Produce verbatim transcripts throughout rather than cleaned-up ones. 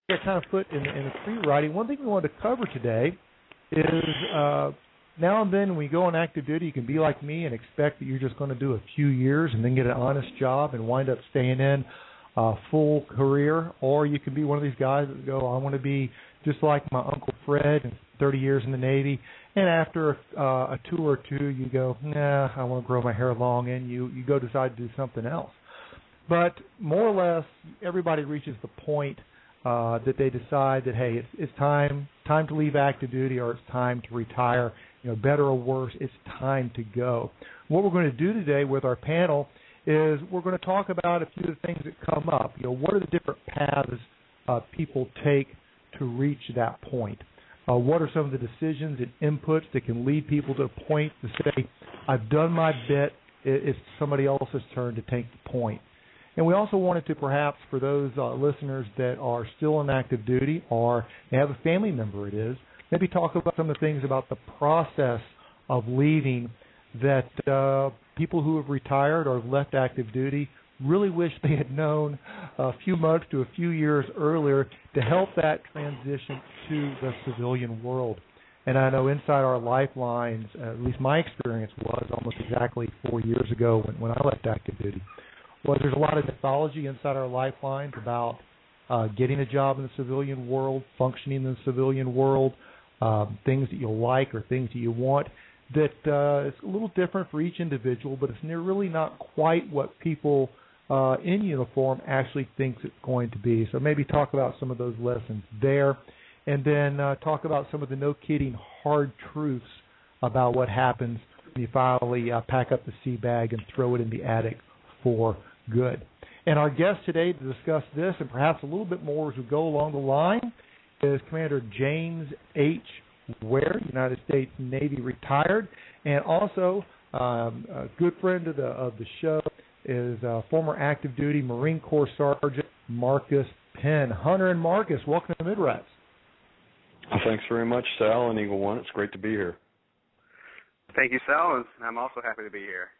get kind of put in, in the free writing. One thing we wanted to cover today is uh, now and then when you go on active duty, you can be like me and expect that you're just going to do a few years and then get an honest job and wind up staying in a full career, or you can be one of these guys that go, I want to be just like my Uncle Fred, and thirty years in the Navy, and after uh, a tour or two, you go, nah, I want to grow my hair long, and you, you go decide to do something else. But more or less, everybody reaches the point uh, that they decide that, hey, it's, it's time time to leave active duty, or it's time to retire. You know, better or worse, it's time to go. What we're going to do today with our panel is we're going to talk about a few of the things that come up. You know, what are the different paths uh, people take to reach that point? Uh, what are some of the decisions and inputs that can lead people to a point to say, I've done my bit, it's somebody else's turn to take the point. And we also wanted to perhaps, for those uh, listeners that are still in active duty or they have a family member it is, maybe talk about some of the things about the process of leaving that uh, people who have retired or have left active duty really wish they had known a few months to a few years earlier to help that transition to the civilian world. And I know inside our lifelines, at least my experience was almost exactly four years ago when, when I left active duty, was there's a lot of mythology inside our lifelines about uh, getting a job in the civilian world, functioning in the civilian world, um, things that you like or things that you want, that uh, it's a little different for each individual, but it's really not quite what people uh, in uniform actually thinks it's going to be. So maybe talk about some of those lessons there, and then uh, talk about some of the no-kidding hard truths about what happens when you finally uh, pack up the sea bag and throw it in the attic for good. And our guest today to discuss this and perhaps a little bit more as we go along the line is Commander James H. Ware, United States Navy retired, and also um, a good friend of the of the show is uh, former active duty Marine Corps Sergeant Marcus Penn. Hunter and Marcus, welcome to Midrats. Thanks very much, Sal and Eagle One. It's great to be here. Thank you, Sal, and I'm also happy to be here.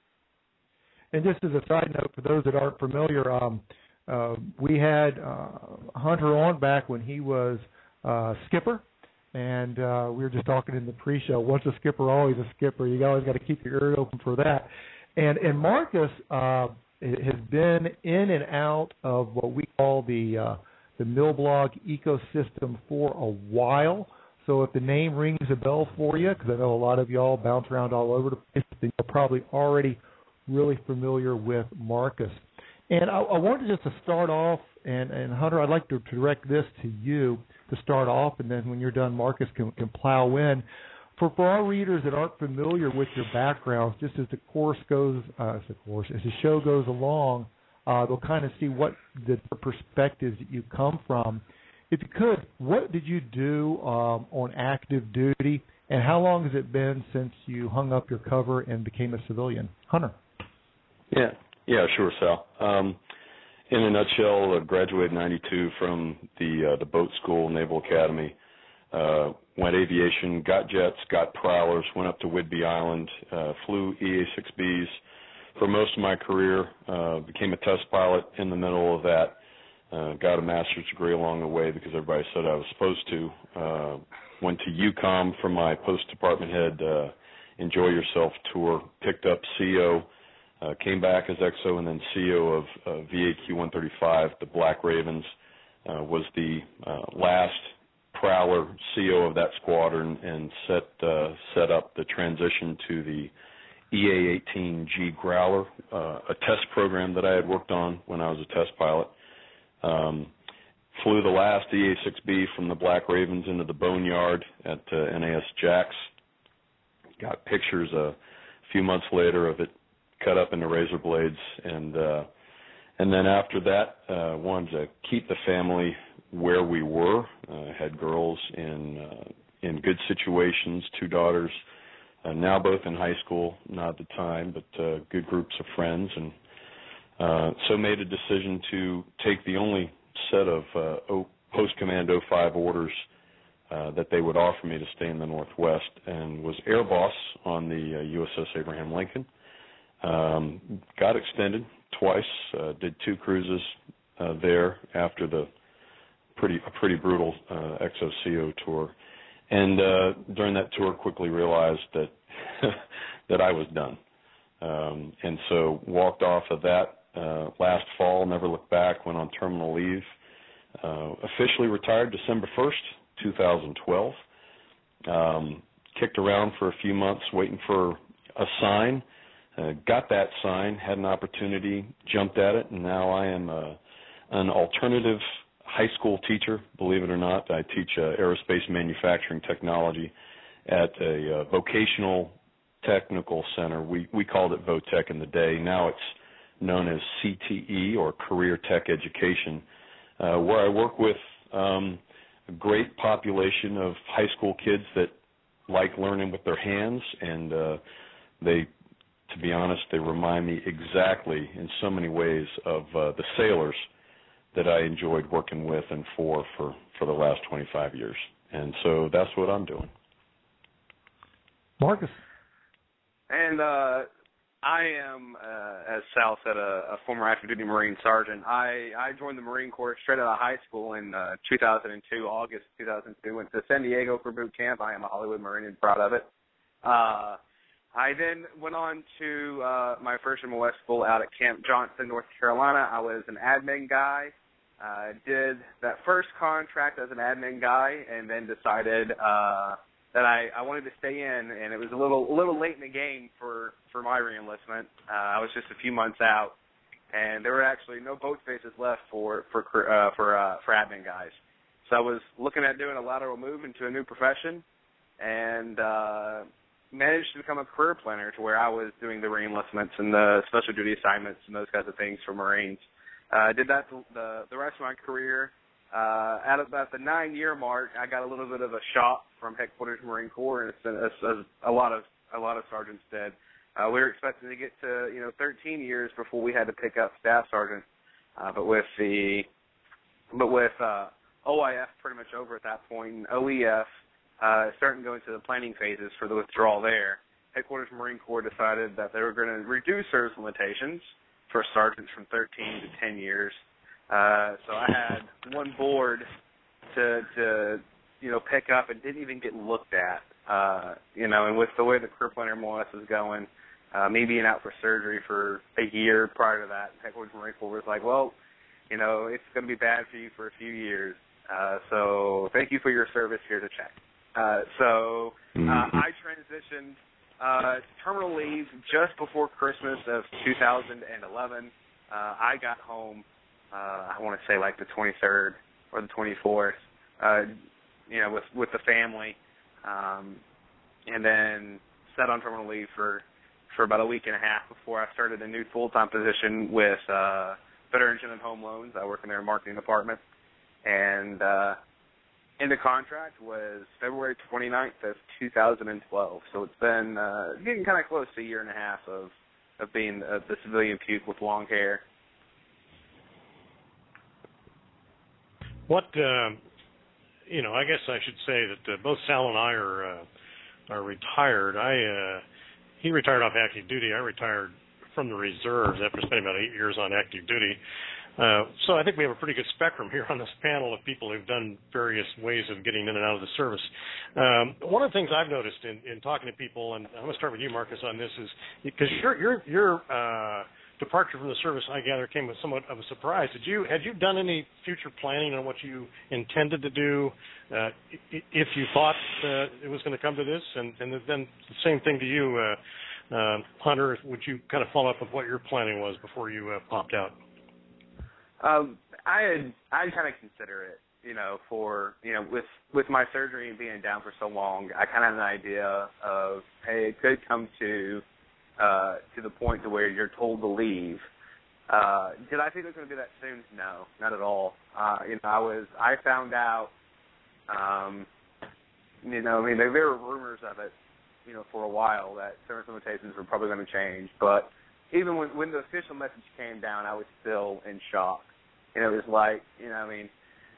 And just as a side note, for those that aren't familiar, um, uh, we had uh, Hunter on back when he was uh, skipper. And uh, we were just talking in the pre-show, once a skipper, always a skipper. You always got to keep your ear open for that. And and Marcus uh, has been in and out of what we call the uh, the Milblog ecosystem for a while. So if the name rings a bell for you, because I know a lot of y'all bounce around all over the place, then you're probably already really familiar with Marcus. And I, I wanted just to start off, and, and Hunter, I'd like to direct this to you to start off, and then when you're done, Marcus can, can plow in. For, for our readers that aren't familiar with your backgrounds, just as the course goes, uh, as the course, as the show goes along, uh, they'll kind of see what the perspectives that you come from. If you could, what did you do um, on active duty, and how long has it been since you hung up your cover and became a civilian? Hunter. Yeah, yeah, sure, Sal. Um, in a nutshell, I graduated in ninety-two from the uh, the boat school, Naval Academy. Uh, went aviation, got jets, got prowlers, went up to Whidbey Island, uh, flew E A six Bs for most of my career, uh, became a test pilot in the middle of that, uh, got a master's degree along the way because everybody said I was supposed to. Uh, went to U COM for my post-department head uh, Enjoy Yourself tour, picked up C O, uh, came back as X O, and then C O of uh, V A Q one thirty-five, the Black Ravens, uh, was the uh, last Prowler C O of that squadron, and set uh, set up the transition to the E A eighteen G Growler, uh, a test program that I had worked on when I was a test pilot. Um, flew the last E A six B from the Black Ravens into the Boneyard at uh, N A S Jax. Got pictures a few months later of it cut up into razor blades, and uh, and then after that, uh, wanted to keep the family where we were. Uh, had girls in uh, in good situations, two daughters, uh, now both in high school, not at the time, but uh, good groups of friends, and uh, so made a decision to take the only set of uh, o- post-command oh five orders uh, that they would offer me to stay in the Northwest, and was air boss on the uh, U S S Abraham Lincoln. Um, got extended twice, uh, did two cruises uh, there after the pretty a pretty brutal uh, X O C O tour. And uh, during that tour, quickly realized that that I was done, um, and so walked off of that uh, last fall. Never looked back. Went on terminal leave. Uh, officially retired December first, two thousand twelve. Um, kicked around for a few months, waiting for a sign. Uh, got that sign. Had an opportunity. Jumped at it, and now I am uh, an alternative high school teacher, believe it or not. I teach uh, aerospace manufacturing technology at a uh, vocational technical center. We we called it VOTech in the day. Now it's known as C T E, or Career Tech Education, uh, where I work with um, a great population of high school kids that like learning with their hands, and uh, they, to be honest, they remind me exactly in so many ways of uh, the sailors that I enjoyed working with and for, for for the last twenty-five years. And so that's what I'm doing. Marcus. And uh, I am, uh, as Sal said, a, a former active duty Marine sergeant. I, I joined the Marine Corps straight out of high school in uh, two thousand two, August two thousand two. Went to San Diego for boot camp. I am a Hollywood Marine and proud of it. Uh, I then went on to uh, my first M O S school out at Camp Johnson, North Carolina. I was an admin guy. I uh, did that first contract as an admin guy, and then decided uh, that I, I wanted to stay in, and it was a little a little late in the game for, for my reenlistment. Uh, I was just a few months out, and there were actually no boat spaces left for for uh, for uh, for admin guys. So I was looking at doing a lateral move into a new profession, and uh, managed to become a career planner to where I was doing the reenlistments and the special duty assignments and those kinds of things for Marines. I uh, did that the, the the rest of my career. Uh, at about the nine-year mark, I got a little bit of a shock from headquarters Marine Corps, and as, as a lot of a lot of sergeants did. Uh, we were expecting to get to you know thirteen years before we had to pick up staff sergeant, uh, but with the but with uh, O I F pretty much over at that point, and O E F uh, starting to go into the planning phases for the withdrawal there, headquarters Marine Corps decided that they were going to reduce service limitations for sergeants from thirteen to ten years. Uh, so I had one board to, to, you know, pick up and didn't even get looked at. Uh, you know, and with the way the career planner M O S is going, uh, me being out for surgery for a year prior to that, headquarters Marine Corps was like, well, you know, it's going to be bad for you for a few years. Uh, so thank you for your service. Here's a check. Uh, so uh, I transitioned Uh, terminal leave just before Christmas of two thousand eleven. Uh, I got home, uh, I want to say like the twenty-third or the twenty-fourth, uh, you know, with, with the family, um, and then sat on terminal leave for, for about a week and a half before I started a new full-time position with uh, Veterans and Home Loans. I work in their marketing department, and uh, in the contract was February twenty-ninth of two thousand twelve. So it's been uh, getting kind of close to a year and a half of, of being uh, the civilian puke with long hair. What, uh, you know, I guess I should say that uh, both Sal and I are uh, are retired. I uh, he retired off active duty. I retired from the reserves after spending about eight years on active duty. Uh, so I think we have a pretty good spectrum here on this panel of people who've done various ways of getting in and out of the service. Um, one of the things I've noticed in, in talking to people, and I'm going to start with you, Marcus, on this, is because your your your uh, departure from the service, I gather, came with somewhat of a surprise. Did you had you done any future planning on what you intended to do uh, if you thought uh, it was going to come to this? And, and then the same thing to you, uh, uh, Hunter. Would you kind of follow up with what your planning was before you uh, popped out? Um, I had I kind of consider it, you know, for you know, with with my surgery and being down for so long, I kind of had an idea of, hey, it could come to uh, to the point to where you're told to leave. Uh, did I think it was going to be that soon? No, not at all. Uh, you know, I was I found out, um, you know, I mean, there, there were rumors of it, you know, for a while that service limitations were probably going to change, but even when, when the official message came down, I was still in shock. And it was like, you know, I mean,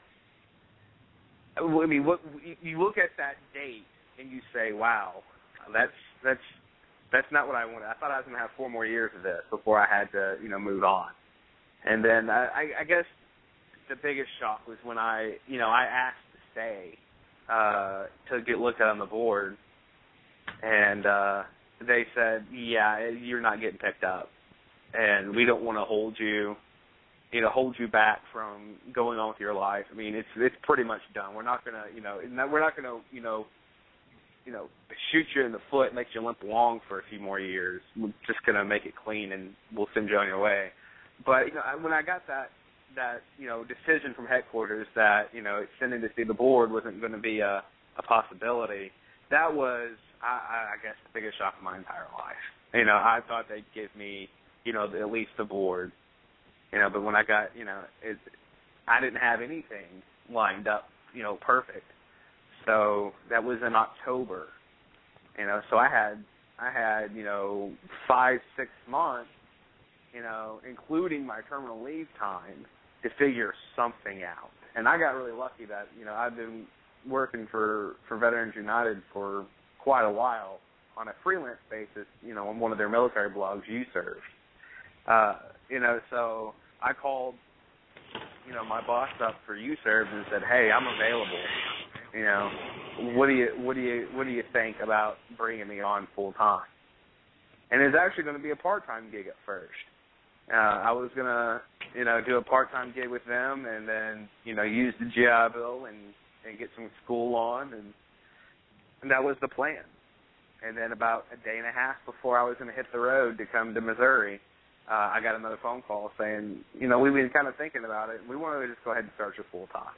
I mean, what, you look at that date and you say, wow, that's that's that's not what I wanted. I thought I was going to have four more years of this before I had to, you know, move on. And then I, I guess the biggest shock was when I, you know, I asked to stay uh, to get looked at on the board, and uh, they said, yeah, you're not getting picked up, and we don't want to hold you, you know, hold you back from going on with your life. I mean, it's it's pretty much done. We're not gonna, you know, we're not gonna, you know, you know, shoot you in the foot, makes you limp along for a few more years. We're just gonna make it clean, and we'll send you on your way. But you know, when I got that that you know decision from headquarters that you know extending to see the board wasn't going to be a, a possibility, that was, I, I guess, the biggest shock of my entire life. You know, I thought they'd give me, you know, at least the board. You know, but when I got, you know, it, I didn't have anything lined up, you know, perfect. So that was in October. You know, so I had, I had, you know, five, six months, you know, including my terminal leave time, to figure something out. And I got really lucky that, you know, I've been working for, for Veterans United for quite a while on a freelance basis, you know, on one of their military blogs, U Serve. Uh, you know, so I called, you know, my boss up for U Serve and said, hey, I'm available. You know, what do you, what do you, what do you think about bringing me on full time? And it's actually going to be a part-time gig at first. Uh, I was going to, you know, do a part-time gig with them and then, you know, use the G I Bill and, and get some school on, and, and that was the plan. And then about a day and a half before I was going to hit the road to come to Missouri, uh, I got another phone call saying, you know, we've been kind of thinking about it. We wanted to just go ahead and start you full-time.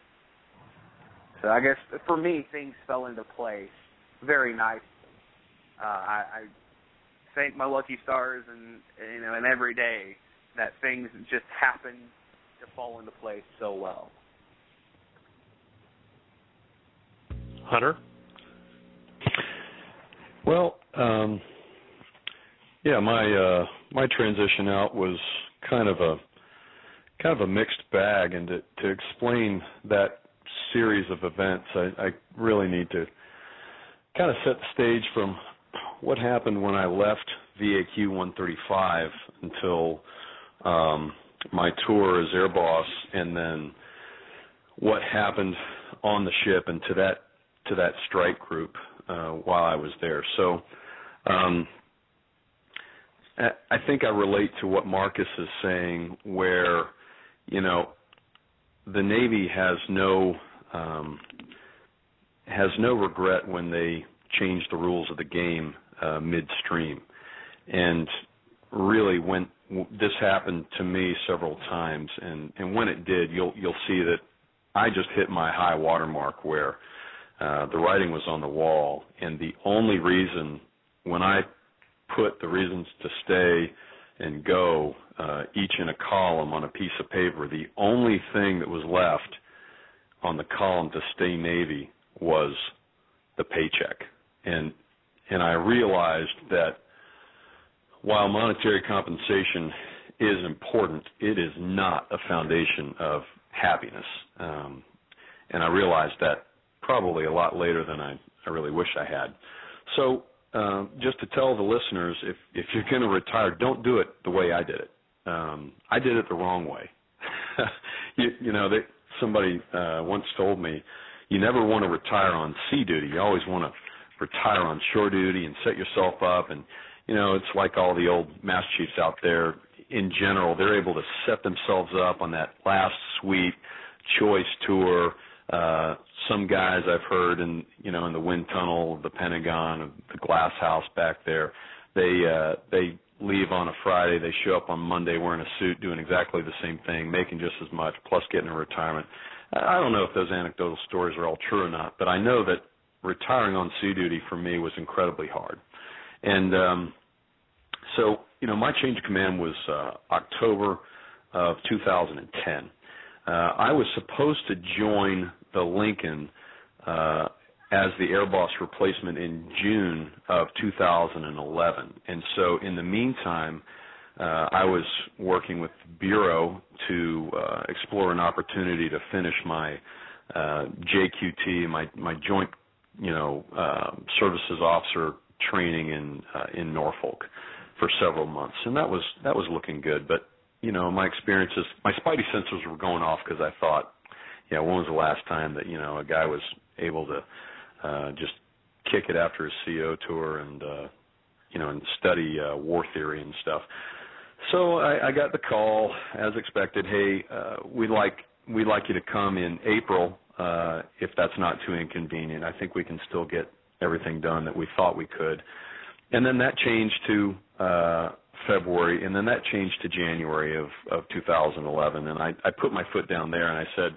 So I guess for me, things fell into place very nicely. Uh, I, I thank my lucky stars and, you know, and every day that things just happen to fall into place so well. Hunter? Well, um, yeah, my uh, my transition out was kind of a kind of a mixed bag, and to, to explain that series of events, I, I really need to kind of set the stage from what happened when I left V A Q one thirty-five until um, my tour as air boss, and then what happened on the ship and to that to that strike group uh, while I was there. So um, I think I relate to what Marcus is saying, where, you know, the Navy has no um, has no regret when they change the rules of the game uh, midstream. And really, when this happened to me several times, and, and when it did, you'll you'll see that I just hit my high water mark where uh, the writing was on the wall, and the only reason, when I put the reasons to stay and go, uh, each in a column on a piece of paper, the only thing that was left on the column to stay Navy was the paycheck. And and I realized that while monetary compensation is important, it is not a foundation of happiness. Um, and I realized that probably a lot later than I, I really wish I had. So uh, just to tell the listeners, if, if you're going to retire, don't do it the way I did it. Um, I did it the wrong way. you, you know, they, somebody uh, once told me, you never want to retire on sea duty. You always want to retire on shore duty and set yourself up. And, you know, it's like all the old Master Chiefs out there. In general, they're able to set themselves up on that last sweet choice tour. Uh, some guys I've heard in, you know, in the wind tunnel of the Pentagon, of the glass house back there, they uh, they leave on a Friday, they show up on Monday wearing a suit, doing exactly the same thing, making just as much, plus getting a retirement. I don't know if those anecdotal stories are all true or not, but I know that retiring on sea duty for me was incredibly hard. And um, so, you know, my change of command was uh, October of two thousand ten. Uh, I was supposed to join the Lincoln uh, as the Air Boss replacement in June of two thousand eleven. And so in the meantime, uh, I was working with the Bureau to uh, explore an opportunity to finish my uh, J Q T, my, my Joint, you know, uh, Services Officer training in uh, in Norfolk for several months. And that was that was looking good. But you know, my experiences, my spidey sensors were going off because I thought, yeah, when was the last time that, you know, a guy was able to uh, just kick it after his C O tour and, uh, you know, and study uh, war theory and stuff. So I, I got the call, as expected. Hey, uh, we'd like we'd like you to come in April uh, if that's not too inconvenient. I think we can still get everything done that we thought we could. And then that changed to uh, February, and then that changed to January of, of two thousand eleven. And I, I put my foot down there and I said,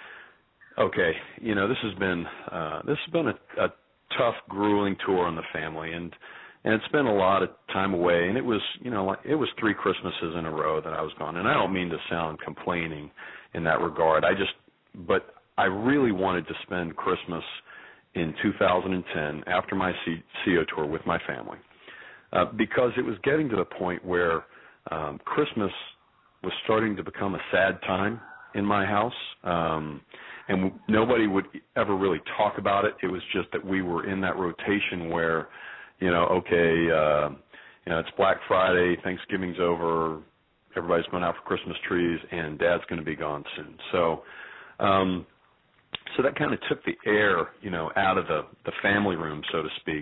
okay, you know, this has been uh, this has been a, a tough, grueling tour on the family, and and it's been a lot of time away. And it was, you know, like it was three Christmases in a row that I was gone. And I don't mean to sound complaining in that regard. I just, but I really wanted to spend Christmas in two thousand ten after my C- CO tour with my family, uh, because it was getting to the point where um, Christmas was starting to become a sad time in my house, um, and nobody would ever really talk about it. It was just that we were in that rotation where, you know, okay, uh, you know, it's Black Friday, Thanksgiving's over, everybody's going out for Christmas trees, and Dad's going to be gone soon. So, um, so that kind of took the air, you know, out of the, the family room, so to speak.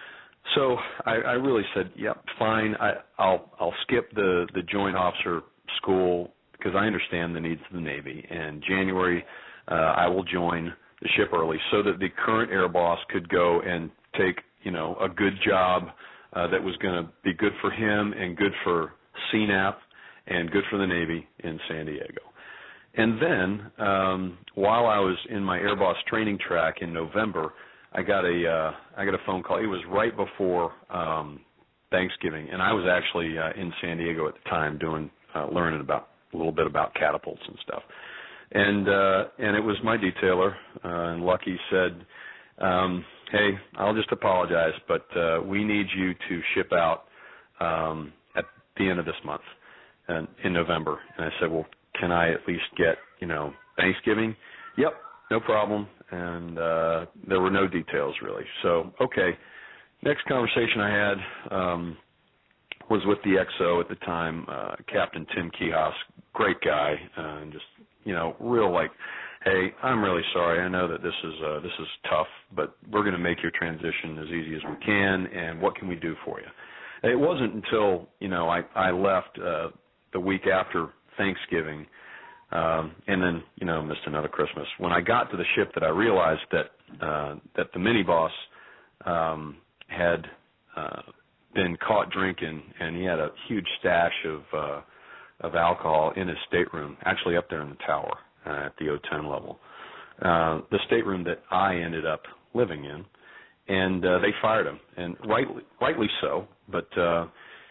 So I, I really said, yep, fine. I, I'll I'll skip the, the joint officer school because I understand the needs of the Navy. And January, uh, I will join the ship early so that the current air boss could go and take, you know, a good job uh, that was going to be good for him and good for C NAP and good for the Navy in San Diego. And then um, while I was in my air boss training track in November, I got a uh, I got a phone call. It was right before um, Thanksgiving, and I was actually uh, in San Diego at the time doing uh, learning about a little bit about catapults and stuff. And uh, and it was my detailer, uh, and Lucky said, um, "Hey, I'll just apologize, but uh, we need you to ship out um, at the end of this month, and in November." And I said, "Well, can I at least get, you know, Thanksgiving?" "Yep, no problem." And uh, there were no details really. So, okay. Next conversation I had um, was with the X O at the time, uh, Captain Tim Kihos, great guy, uh, and just, you know, real like, hey, I'm really sorry. I know that this is uh, this is tough, but we're going to make your transition as easy as we can, and what can we do for you? And it wasn't until, you know, I, I left uh, the week after Thanksgiving, um, and then, you know, missed another Christmas. When I got to the ship that I realized that uh, that the mini boss um, had uh, been caught drinking, and he had a huge stash of uh, of alcohol in his stateroom, actually up there in the tower uh, at the O ten level, uh, the stateroom that I ended up living in, and uh, they fired him, and rightly, rightly so. But uh,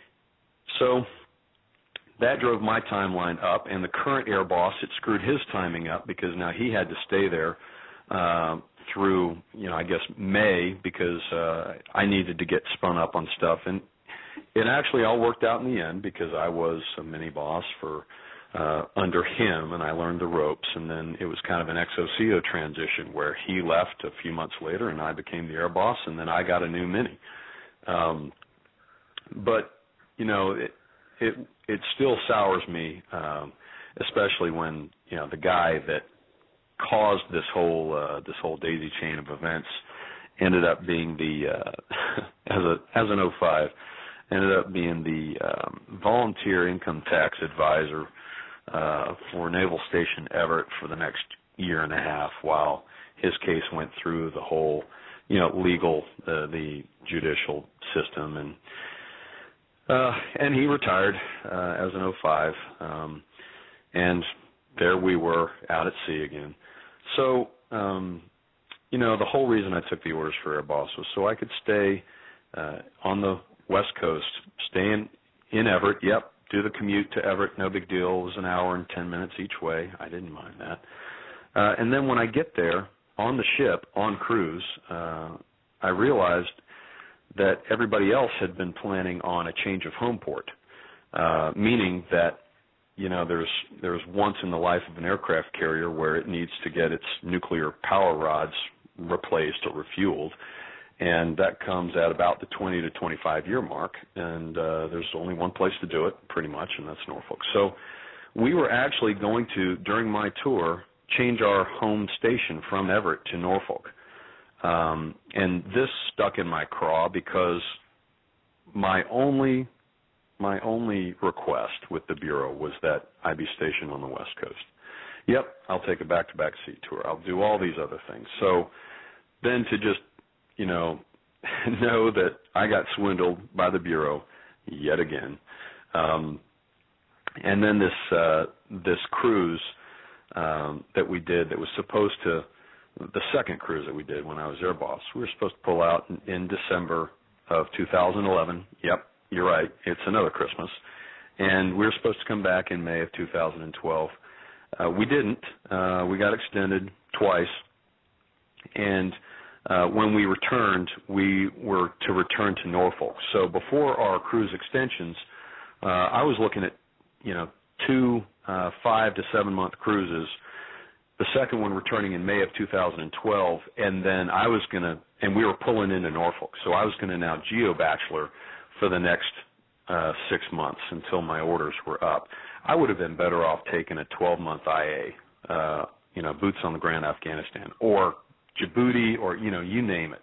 so that drove my timeline up, and the current air boss, it screwed his timing up because now he had to stay there uh, through, you know, I guess May, because uh, I needed to get spun up on stuff. And it actually all worked out in the end because I was a mini boss for uh, under him, and I learned the ropes. And then it was kind of an X O C O transition where he left a few months later, and I became the air boss, and then I got a new mini. Um, but, you know, it, it it still sours me, um, especially when, you know, the guy that caused this whole uh, this whole daisy chain of events ended up being the uh, as a as an oh five ended up being the um, volunteer income tax advisor uh, for Naval Station Everett for the next year and a half while his case went through the whole, you know, legal uh, the judicial system. And Uh, and he retired uh, as an oh five, um, and there we were out at sea again. So, um, you know, the whole reason I took the orders for Air Boss was so I could stay uh, on the West Coast, stay in, in Everett. Yep, do the commute to Everett, no big deal. It was an hour and ten minutes each way. I didn't mind that. Uh, and then when I get there on the ship, on cruise, uh, I realized that everybody else had been planning on a change of home port, uh, meaning that, you know, there's there's once in the life of an aircraft carrier where it needs to get its nuclear power rods replaced or refueled, and that comes at about the twenty to twenty-five year mark, and uh, there's only one place to do it, pretty much, and that's Norfolk. So we were actually going to, during my tour, change our home station from Everett to Norfolk. Um, and this stuck in my craw because my only my only request with the Bureau was that I be stationed on the West Coast. Yep, I'll take a back-to-back seat tour. I'll do all these other things. So then to just, you know, know that I got swindled by the Bureau yet again. Um, and then this uh, this cruise um, that we did that was supposed to, the second cruise that we did when I was air boss, we were supposed to pull out in, in December of two thousand eleven. Yep, you're right. It's another Christmas. And we were supposed to come back in May of two thousand twelve. Uh, we didn't. Uh, we got extended twice. And uh, when we returned, we were to return to Norfolk. So before our cruise extensions, uh, I was looking at, you know, two uh, five to seven month cruises. The second one returning in May of two thousand twelve, and then I was going to, and we were pulling into Norfolk, so I was going to now geo-bachelor for the next uh, six months until my orders were up. I would have been better off taking a twelve month I A, uh, you know, boots on the ground Afghanistan, or Djibouti, or, you know, you name it.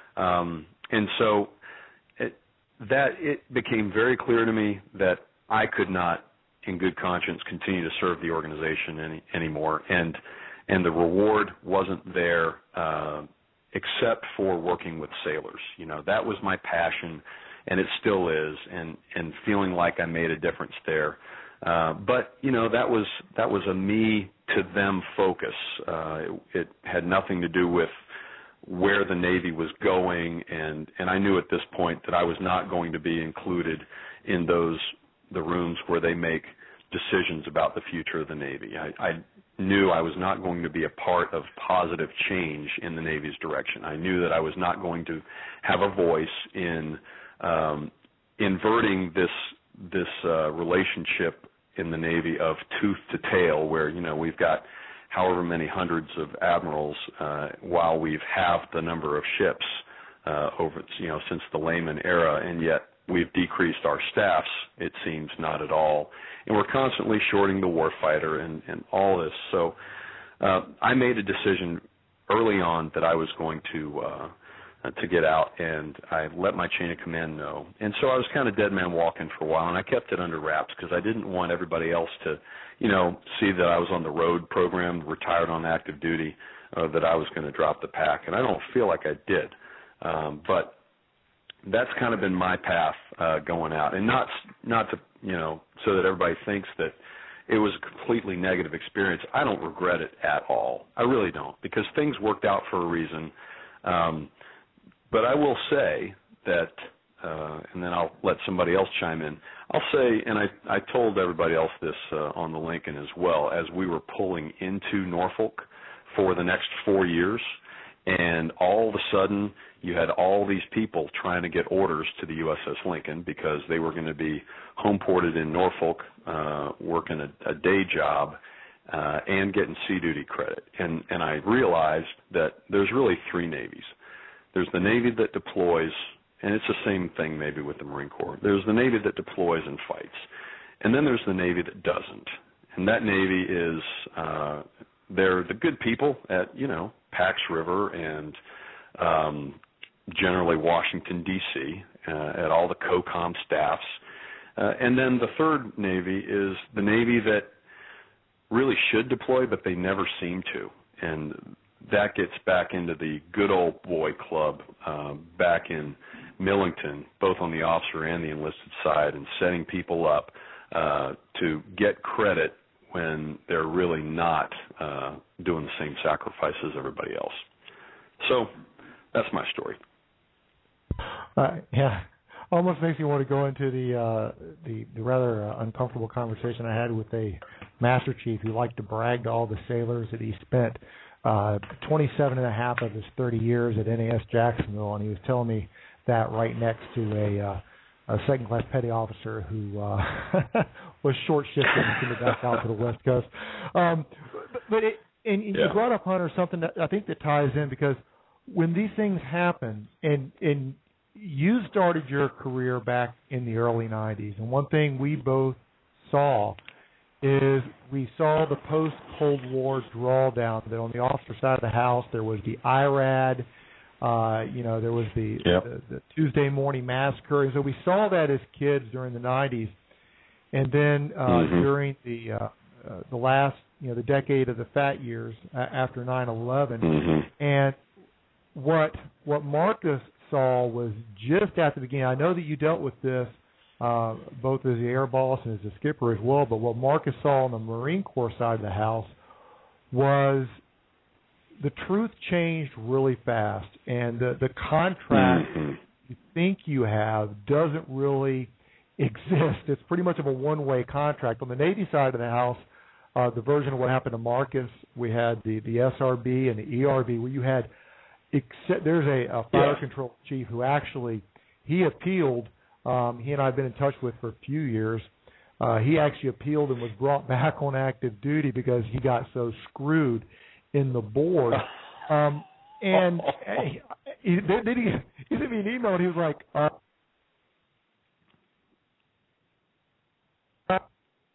Um, and so it, that it became very clear to me that I could not, in good conscience, continue to serve the organization any, anymore, and and the reward wasn't there uh, except for working with sailors. You know, that was my passion, and it still is, and and feeling like I made a difference there. Uh, but you know, that was that was a me to them focus. Uh, it, it had nothing to do with where the Navy was going, and and I knew at this point that I was not going to be included in those the rooms where they make decisions about the future of the Navy. I, I knew I was not going to be a part of positive change in the Navy's direction. I knew that I was not going to have a voice in um, inverting this this uh, relationship in the Navy of tooth to tail, where, you know, we've got however many hundreds of admirals uh, while we've halved the number of ships uh, over, you know, since the Lehman era, and yet we've decreased our staffs, it seems, not at all. And we're constantly shorting the warfighter and, and all this. So uh, I made a decision early on that I was going to uh, to get out, and I let my chain of command know. And so I was kind of dead man walking for a while, and I kept it under wraps because I didn't want everybody else to, you know, see that I was on the road program, retired on active duty, uh, that I was going to drop the pack. And I don't feel like I did. Um, but that's kind of been my path uh, going out, and not not to, you know, so that everybody thinks that it was a completely negative experience. I don't regret it at all. I really don't, because things worked out for a reason. Um, but I will say that, uh, and then I'll let somebody else chime in. I'll say, and I, I told everybody else this uh, on the Lincoln as well, as we were pulling into Norfolk for the next four years, and all of a sudden you had all these people trying to get orders to the U S S Lincoln because they were going to be home ported in Norfolk, uh, working a, a day job, uh, and getting sea duty credit. And, and I realized that there's really three navies. There's the Navy that deploys, and it's the same thing maybe with the Marine Corps. There's the Navy that deploys and fights. And then there's the Navy that doesn't. And that Navy is, uh, they're the good people at, you know, Pax River and um, generally Washington, D C, uh, at all the COCOM staffs. Uh, and then the third Navy is the Navy that really should deploy, but they never seem to. And that gets back into the good old boy club uh, back in Millington, both on the officer and the enlisted side, and setting people up uh, to get credit when they're really not uh, doing the same sacrifice as everybody else. So that's my story. Uh, yeah, almost makes me want to go into the uh, the, the rather uh, uncomfortable conversation I had with a master chief who liked to brag to all the sailors that he spent uh, twenty-seven and a half of his thirty years at N A S Jacksonville, and he was telling me that right next to a uh, a second-class petty officer who uh, was short-shifted and came back out to the West Coast. Um, but but it, and, and yeah. You brought up, Hunter, something that I think that ties in, because when these things happen, and and you started your career back in the early nineties, and one thing we both saw is we saw the post-Cold War drawdown, that on the officer side of the house there was the I R A D, uh, you know, there was the, yep. the, the Tuesday morning massacre, and so we saw that as kids during the nineties, and then uh, mm-hmm. during the uh, uh, the last, you know, the decade of the fat years uh, after nine eleven, mm-hmm. and what what Marcus saw was just at the beginning. I know that you dealt with this uh, both as the air boss and as a skipper as well, but what Marcus saw on the Marine Corps side of the house was the truth changed really fast, and the, the contract mm-hmm. you think you have doesn't really exist. It's pretty much of a one-way contract. On the Navy side of the house, uh, the version of what happened to Marcus, we had the, the S R B and the E R B, where you had Except, there's a, a fire yeah. control chief who actually, he appealed, um, he and I have been in touch with for a few years. Uh, he actually appealed and was brought back on active duty because he got so screwed in the board. Um, and he, he, then he, he sent me an email and he was like, uh, that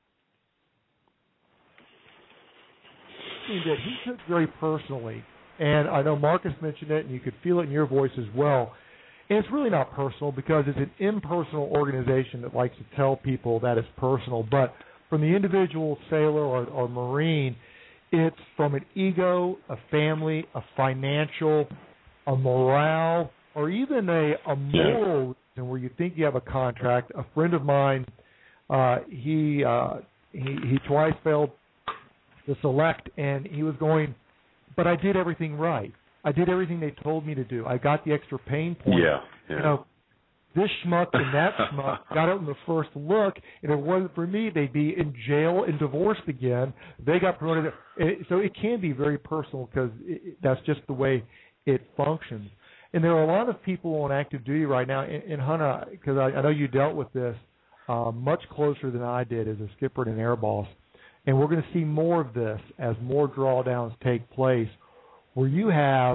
he took very personally. And I know Marcus mentioned it, and you could feel it in your voice as well. And it's really not personal because it's an impersonal organization that likes to tell people that it's personal. But from the individual sailor or, or Marine, it's from an ego, a family, a financial, a morale, or even a, a moral reason where you think you have a contract. A friend of mine, uh, he, uh, he he twice failed to select, and he was going, but I did everything right. I did everything they told me to do. I got the extra pain point. Yeah, yeah. You know, this schmuck and that schmuck got out in the first look, and if it wasn't for me, they'd be in jail and divorced again. They got promoted. So it can be very personal because it, that's just the way it functions. And there are a lot of people on active duty right now. And, and Hunter, because I, I know you dealt with this uh, much closer than I did as a skipper and an air boss. And we're going to see more of this as more drawdowns take place, where you have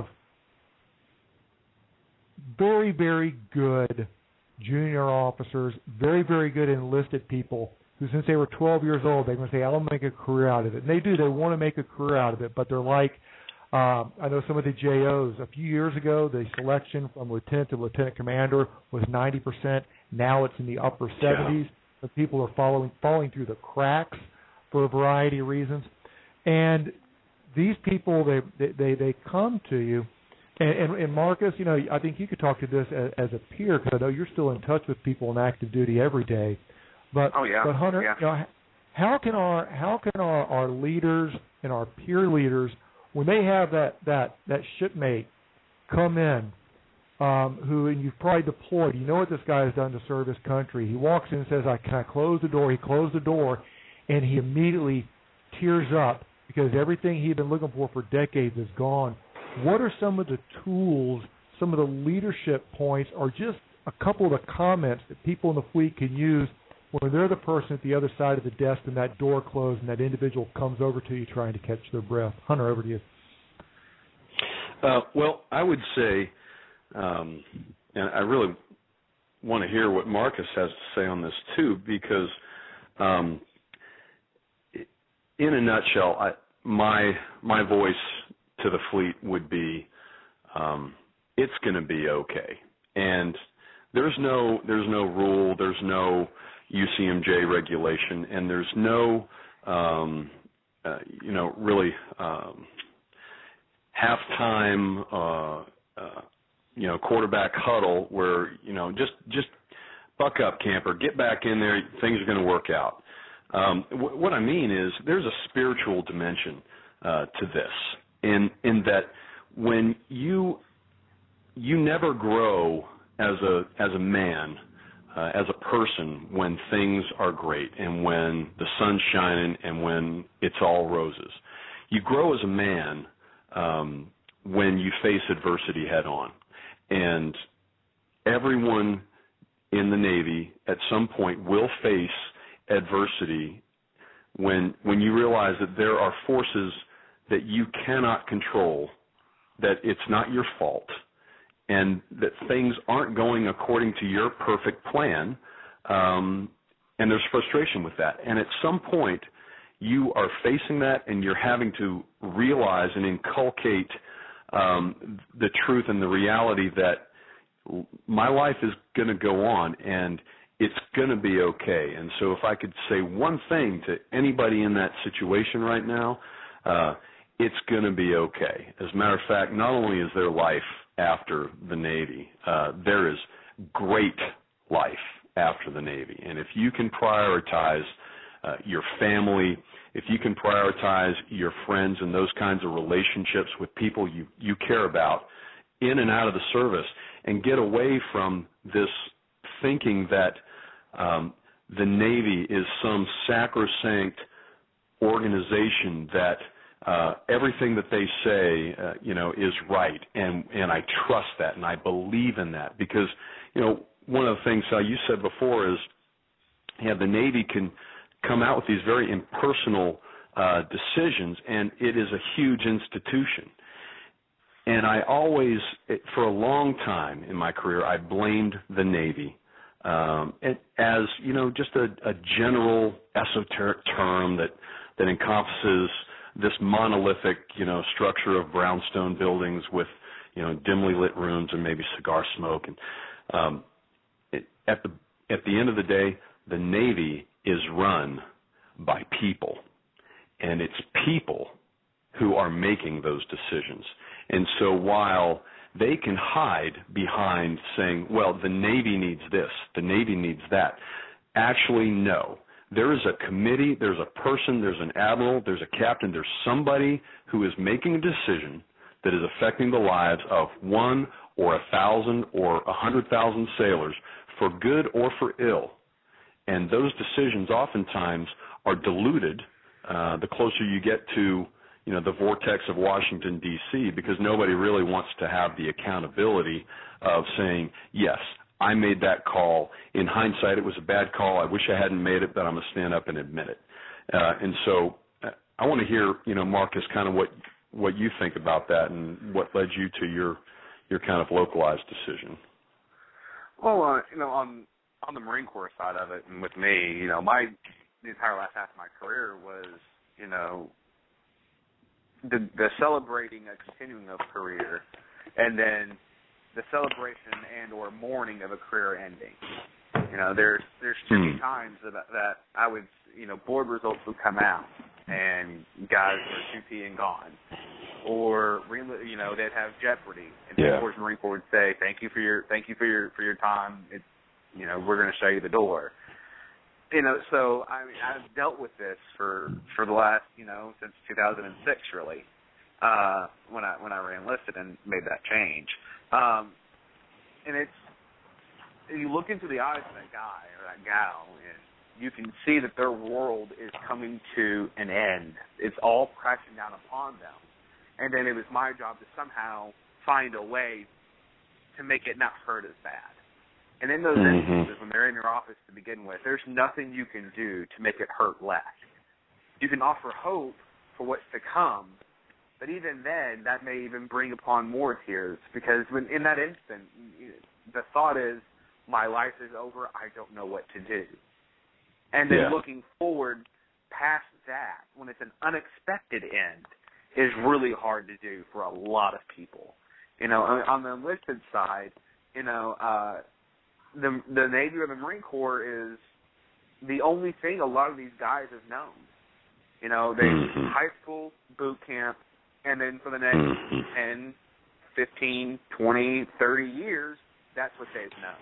very, very good junior officers, very, very good enlisted people who, since they were twelve years old, they're going to say, I'll make a career out of it. And they do. They want to make a career out of it, but they're like, um, I know some of the J Os. A few years ago, the selection from lieutenant to lieutenant commander was ninety percent. Now it's in the upper seventies. Yeah. The people are following, falling through the cracks for a variety of reasons. And these people, they they, they come to you. And, and, and Marcus, you know, I think you could talk to this as, as a peer, because I know you're still in touch with people on active duty every day. But, oh, yeah. but Hunter, yeah. you know, how can our how can our, our leaders and our peer leaders, when they have that, that, that shipmate come in, um, who and you've probably deployed, you know what this guy has done to serve his country. He walks in and says, I can I close the door? He closed the door, and he immediately tears up because everything he'd been looking for for decades is gone. What are some of the tools, some of the leadership points, or just a couple of the comments that people in the fleet can use when they're the person at the other side of the desk and that door closed and that individual comes over to you trying to catch their breath? Hunter, over to you. Uh, well, I would say, um, and I really want to hear what Marcus has to say on this too, because um, in a nutshell, I, my my voice to the fleet would be, um, it's going to be okay. And there's no there's no rule, there's no U C M J regulation, and there's no, um, uh, you know, really um, halftime, uh, uh, you know, quarterback huddle where, you know, just just buck up, camper, get back in there, things are going to work out. Um, w- what I mean is there's a spiritual dimension uh, to this, in in that when you you never grow as a as a man, uh, as a person, when things are great and when the sun's shining and when it's all roses. You grow as a man um, when you face adversity head on, and everyone in the Navy at some point will face adversity when when you realize that there are forces that you cannot control that it's not your fault and that things aren't going according to your perfect plan, um, and there's frustration with that. And at some point, you are facing that, and you're having to realize and inculcate um, the truth and the reality that my life is going to go on, and it's going to be okay. And so if I could say one thing to anybody in that situation right now, uh, it's going to be okay. As a matter of fact, not only is there life after the Navy, uh, there is great life after the Navy. And if you can prioritize uh, your family, if you can prioritize your friends and those kinds of relationships with people you, you care about in and out of the service, and get away from this thinking that um, the Navy is some sacrosanct organization that uh, everything that they say, uh, you know, is right, and, and I trust that, and I believe in that. Because, you know, one of the things uh, you said before is, yeah, the Navy can come out with these very impersonal uh, decisions, and it is a huge institution. And I always, for a long time in my career, I blamed the Navy um, as, you know, just a, a general esoteric term that, that encompasses this monolithic, you know, structure of brownstone buildings with, you know, dimly lit rooms and maybe cigar smoke. And um, it, at the at the end of the day, the Navy is run by people, and it's people who are making those decisions. And so while they can hide behind saying, well, the Navy needs this, the Navy needs that, actually, no. There is a committee, there's a person, there's an admiral, there's a captain, there's somebody who is making a decision that is affecting the lives of one or a thousand or a hundred thousand sailors for good or for ill. And those decisions oftentimes are diluted uh, the closer you get to, you know, the vortex of Washington, D C, because nobody really wants to have the accountability of saying, yes, I made that call. In hindsight, it was a bad call. I wish I hadn't made it, but I'm going to stand up and admit it. Uh, and so uh, I want to hear, you know, Marcus, kind of what what you think about that and what led you to your your kind of localized decision. Well, uh, you know, on on the Marine Corps side of it, and with me, you know, my the entire last half of my career was, you know, the, the celebrating a continuing of career, and then the celebration and or mourning of a career ending. You know, there's there's too many times that that I would, you know, board results would come out and guys were two P and gone, or you know they'd have jeopardy, and yeah. of course Marine Corps would say thank you for your thank you for your for your time. It's, you know, we're going to show you the door. You know, so I mean, I've dealt with this for for the last, you know, since two thousand six really, uh, when I when I re-enlisted and made that change. Um, and it's, you look into the eyes of that guy or that gal, and you can see that their world is coming to an end. It's all crashing down upon them. And then it was my job to somehow find a way to make it not hurt as bad. And in those mm-hmm. instances, when they're in your office to begin with, there's nothing you can do to make it hurt less. You can offer hope for what's to come, but even then, that may even bring upon more tears, because when in that instant, the thought is, my life is over, I don't know what to do. And then yeah. looking forward past that, when it's an unexpected end, is really hard to do for a lot of people. You know, on the enlisted side, you know, uh, the the Navy or the Marine Corps is the only thing a lot of these guys have known. You know, they mm-hmm. high school, boot camp, and then for the next mm-hmm. ten, fifteen, twenty, thirty years, that's what they've known.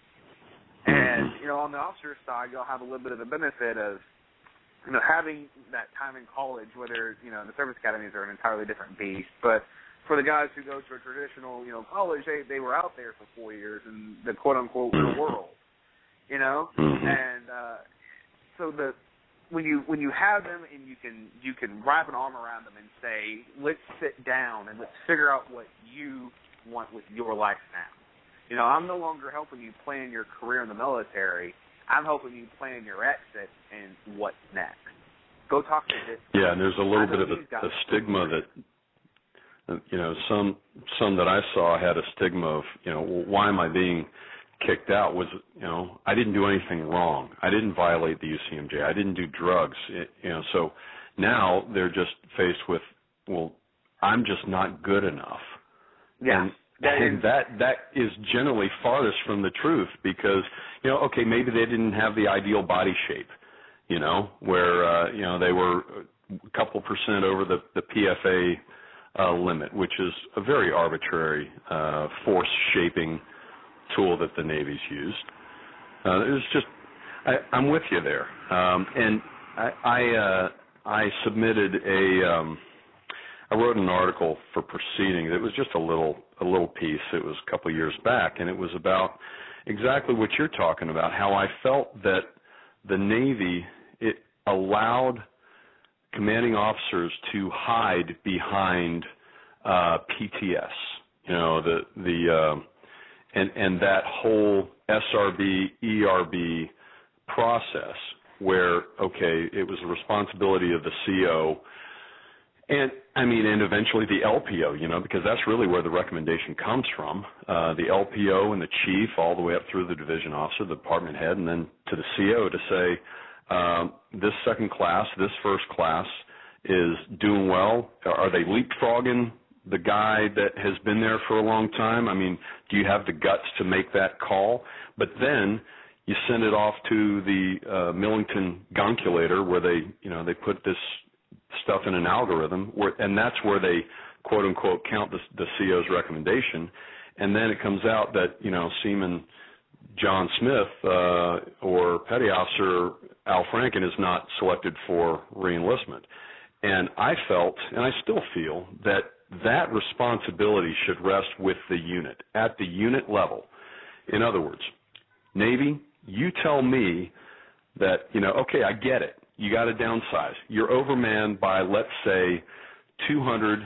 And, you know, on the officer side, you'll have a little bit of the benefit of, you know, having that time in college, whether, you know, the service academies are an entirely different beast, but for the guys who go to a traditional, you know, college, they, they were out there for four years in the quote-unquote real world, you know? Mm-hmm. And uh, so the when you when you have them and you can you can wrap an arm around them and say, let's sit down and let's figure out what you want with your life now. You know, I'm no longer helping you plan your career in the military. I'm helping you plan your exit and what's next. Go talk to this. Yeah, and there's a little bit of a, a stigma that you know, some some that I saw had a stigma of, you know, well, why am I being kicked out? Was, you know, I didn't do anything wrong. I didn't violate the U C M J. I didn't do drugs. It, you know, so now they're just faced with, well, I'm just not good enough. Yeah. And, that and is, that that is generally farthest from the truth because, you know, okay, maybe they didn't have the ideal body shape, you know, where, uh, you know, they were a couple percent over the, the P F A uh, limit, which is a very arbitrary uh, force shaping tool that the Navy's used. Uh, it was just, I, I'm with you there. Um, and I I, uh, I submitted a, um, I wrote an article for Proceedings. It was just a little a little piece. It was a couple of years back, and it was about exactly what you're talking about, how I felt that the Navy, it allowed commanding officers to hide behind uh, P T S, you know, the, the uh, and, and that whole S R B, E R B process where, okay, it was the responsibility of the C O and, I mean, and eventually the L P O, you know, because that's really where the recommendation comes from, uh, the L P O and the chief all the way up through the division officer, the department head, and then to the C O to say, um, this second class, this first class is doing well. Are they leapfrogging the guy that has been there for a long time? I mean, do you have the guts to make that call? But then you send it off to the uh, Millington Gunculator where they, you know, they put this stuff in an algorithm, where, and that's where they, quote unquote, count the, the C O's recommendation, and then it comes out that, you know, Seaman John Smith uh, or Petty Officer Al Franken is not selected for reenlistment. And I felt, and I still feel, that that responsibility should rest with the unit, at the unit level. In other words, Navy, you tell me that, you know, okay, I get it. You got to downsize. You're overmanned by, let's say, two hundred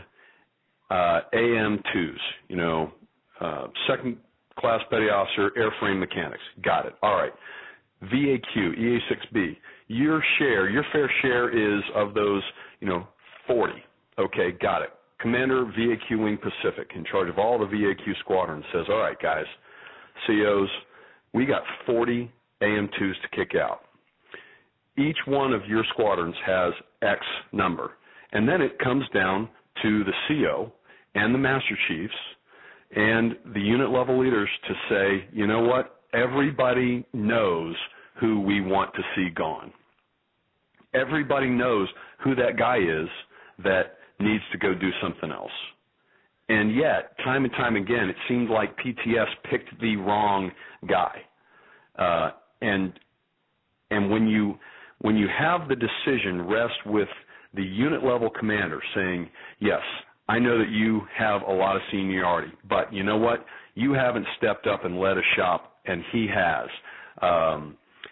uh, A M twos, you know, uh, second class petty officer, airframe mechanics. Got it. All right. V A Q, E A six B. Your share, your fair share is of those, you know, forty. Okay, got it. Commander V A Q Wing Pacific, in charge of all the V A Q squadrons, says, all right, guys, C Os, we got forty A M twos to kick out. Each one of your squadrons has X number. And then it comes down to the C O and the Master Chiefs and the unit level leaders to say, you know what, everybody knows who we want to see gone. Everybody knows who that guy is that needs to go do something else. And yet, time and time again, it seemed like P T S picked the wrong guy. Uh, and and when you when you have the decision rest with the unit level commander saying, yes, I know that you have a lot of seniority, but you know what? You haven't stepped up and led a shop, and he has. Um,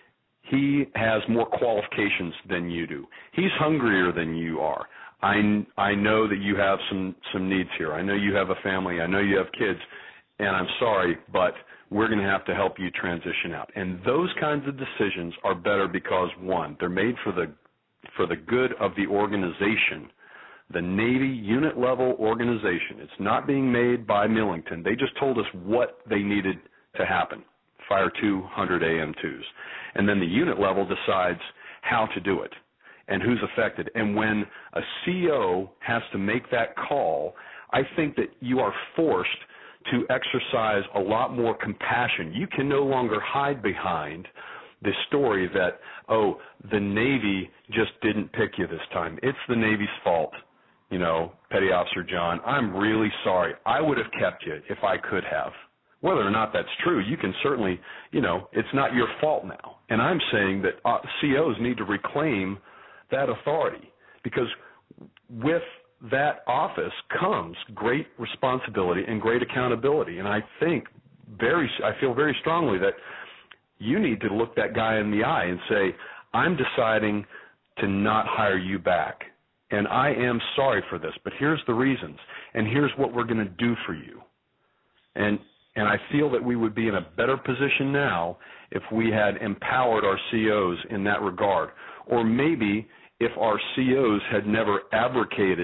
he has more qualifications than you do. He's hungrier than you are. I, I know that you have some, some needs here. I know you have a family. I know you have kids, and I'm sorry, but we're going to have to help you transition out. And those kinds of decisions are better because, one, they're made for the for the good of the organization, the Navy unit-level organization. It's not being made by Millington. They just told us what they needed to happen, fire two hundred A M twos. And then the unit level decides how to do it and who's affected. And when a C O has to make that call, I think that you are forced to exercise a lot more compassion. You can no longer hide behind the story that, oh, the Navy just didn't pick you this time. It's the Navy's fault. You know, Petty Officer John, I'm really sorry. I would have kept you if I could have. Whether or not that's true, you can certainly, you know, it's not your fault now. And I'm saying that uh, C Os need to reclaim that authority, because with that office comes great responsibility and great accountability. And I think very, I feel very strongly that you need to look that guy in the eye and say, I'm deciding to not hire you back. And I am sorry for this, but here's the reasons, and here's what we're going to do for you. And and I feel that we would be in a better position now if we had empowered our C Os in that regard. Or maybe if our C Os had never abdicated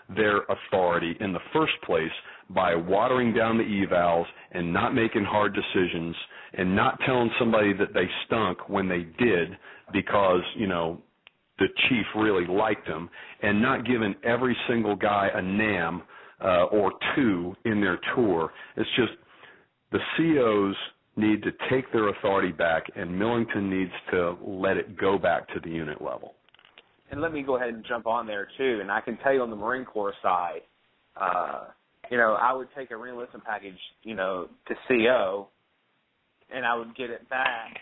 their authority in the first place by watering down the evals and not making hard decisions and not telling somebody that they stunk when they did because, you know, the chief really liked them, and not giving every single guy a NAM uh, or two in their tour. It's just the C Os need to take their authority back, and Millington needs to let it go back to the unit level. And let me go ahead and jump on there, too. And I can tell you on the Marine Corps side, uh, you know, I would take a reenlistment package, you know, to C O, and I would get it back,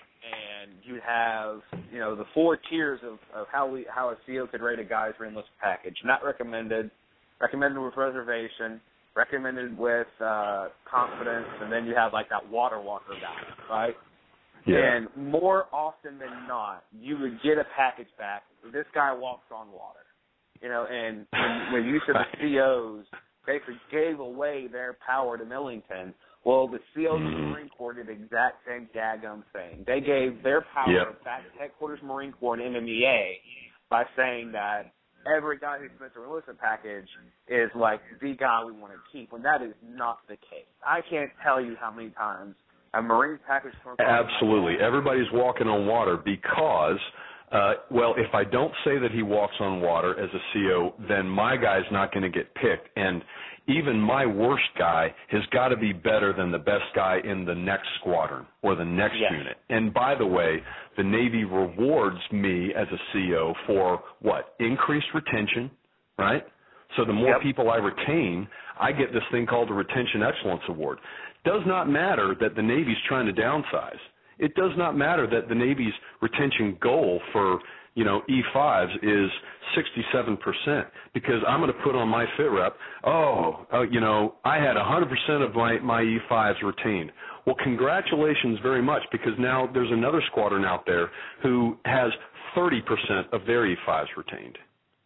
and you'd have, you know, the four tiers of, of how we how a C O could rate a guy's reenlistment package. Not recommended, recommended with reservation, recommended with uh, confidence, and then you have, like, that water walker guy, right? Yeah. And more often than not, you would get a package back. This guy walks on water, you know. And when, when you said the C Os basically gave away their power to Millington, well, the C Os of the Marine Corps did the exact same daggum thing. They gave their power yep. back to Headquarters Marine Corps and M M E A by saying that every guy who submits a reenlistment package is like the guy we want to keep, when that is not the case. I can't tell you how many times a Marine package. Absolutely. Everybody's walking on water because, uh, well, if I don't say that he walks on water as a C O, then my guy's not going to get picked. And even my worst guy has got to be better than the best guy in the next squadron or the next yes. unit. And by the way, the Navy rewards me as a C O for what? Increased retention, right? So the more yep. people I retain, I get this thing called the Retention Excellence Award. Does not matter that the Navy's trying to downsize. It does not matter that the Navy's retention goal for, you know, E fives is sixty-seven percent, because I'm going to put on my fit rep, oh, uh, you know, I had one hundred percent of my, my E fives retained. Well, congratulations very much, because now there's another squadron out there who has thirty percent of their E fives retained.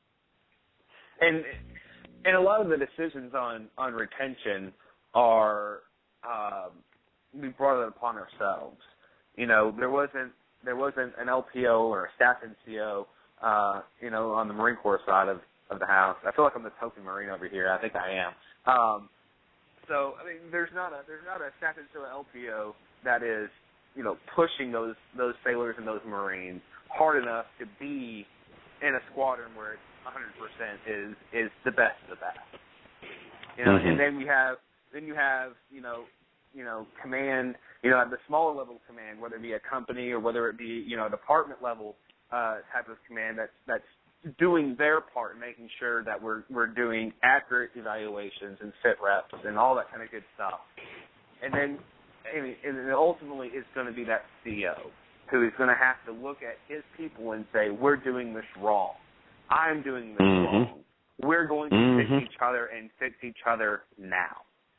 And and a lot of the decisions on, on retention are um, we brought it upon ourselves. You know, there wasn't there wasn't an L P O or a staff N C O, uh, you know, on the Marine Corps side of, of the house. I feel like I'm the token Marine over here. I think I am. Um, so I mean, there's not a there's not a staff N C O or L P O that is, you know, pushing those those sailors and those Marines hard enough to be in a squadron where it's one hundred percent is is the best of the best. You know, mm-hmm. and then we have then you have you know you know command you know at the smaller level of command, whether it be a company or whether it be you know a department level uh, type of command that's that's doing their part, making sure that we're we're doing accurate evaluations and fit reps and all that kind of good stuff. And then I mean, and ultimately it's going to be that C O who is going to have to look at his people and say, we're doing this wrong. I'm doing this mm-hmm. wrong. We're going to mm-hmm. fix each other and fix each other now.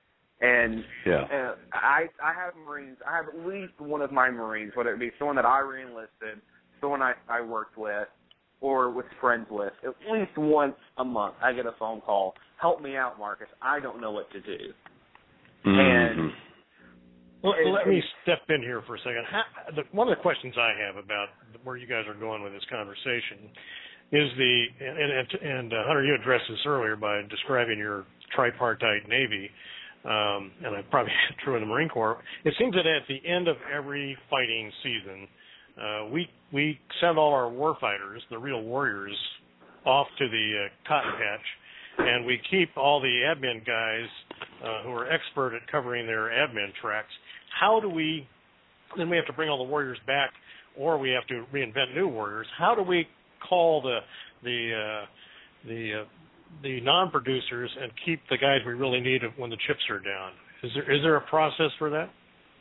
And yeah. uh, I I have Marines, I have at least one of my Marines, whether it be someone that I re-enlisted, someone I, I worked with, or was friends with, at least once a month I get a phone call, help me out, Marcus, I don't know what to do. Mm-hmm. And Well, let me step in here for a second. How, the, one of the questions I have about where you guys are going with this conversation is the, and, and, and uh, Hunter, you addressed this earlier by describing your tripartite Navy, um, and I probably true in the Marine Corps. It seems that at the end of every fighting season, uh, we we send all our warfighters, the real warriors, off to the uh, cotton patch, and we keep all the admin guys uh, who are expert at covering their admin tracks. How do we, then we have to bring all the warriors back, or we have to reinvent new warriors. How do we call the the uh, the uh, the non-producers and keep the guys we really need when the chips are down? Is there is there a process for that?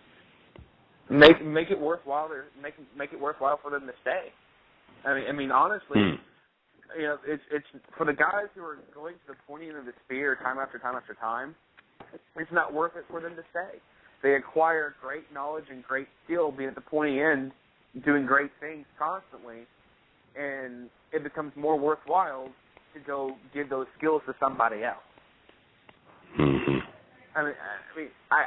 Make make it worthwhile. Make make it worthwhile for them to stay. I mean, I mean, honestly, mm. you know, it's it's for the guys who are going to the pointy end of the spear time after time after time. It's not worth it for them to stay. They acquire great knowledge and great skill, being at the pointy end, doing great things constantly, and it becomes more worthwhile to go give those skills to somebody else. Mm-hmm. I mean, I mean, I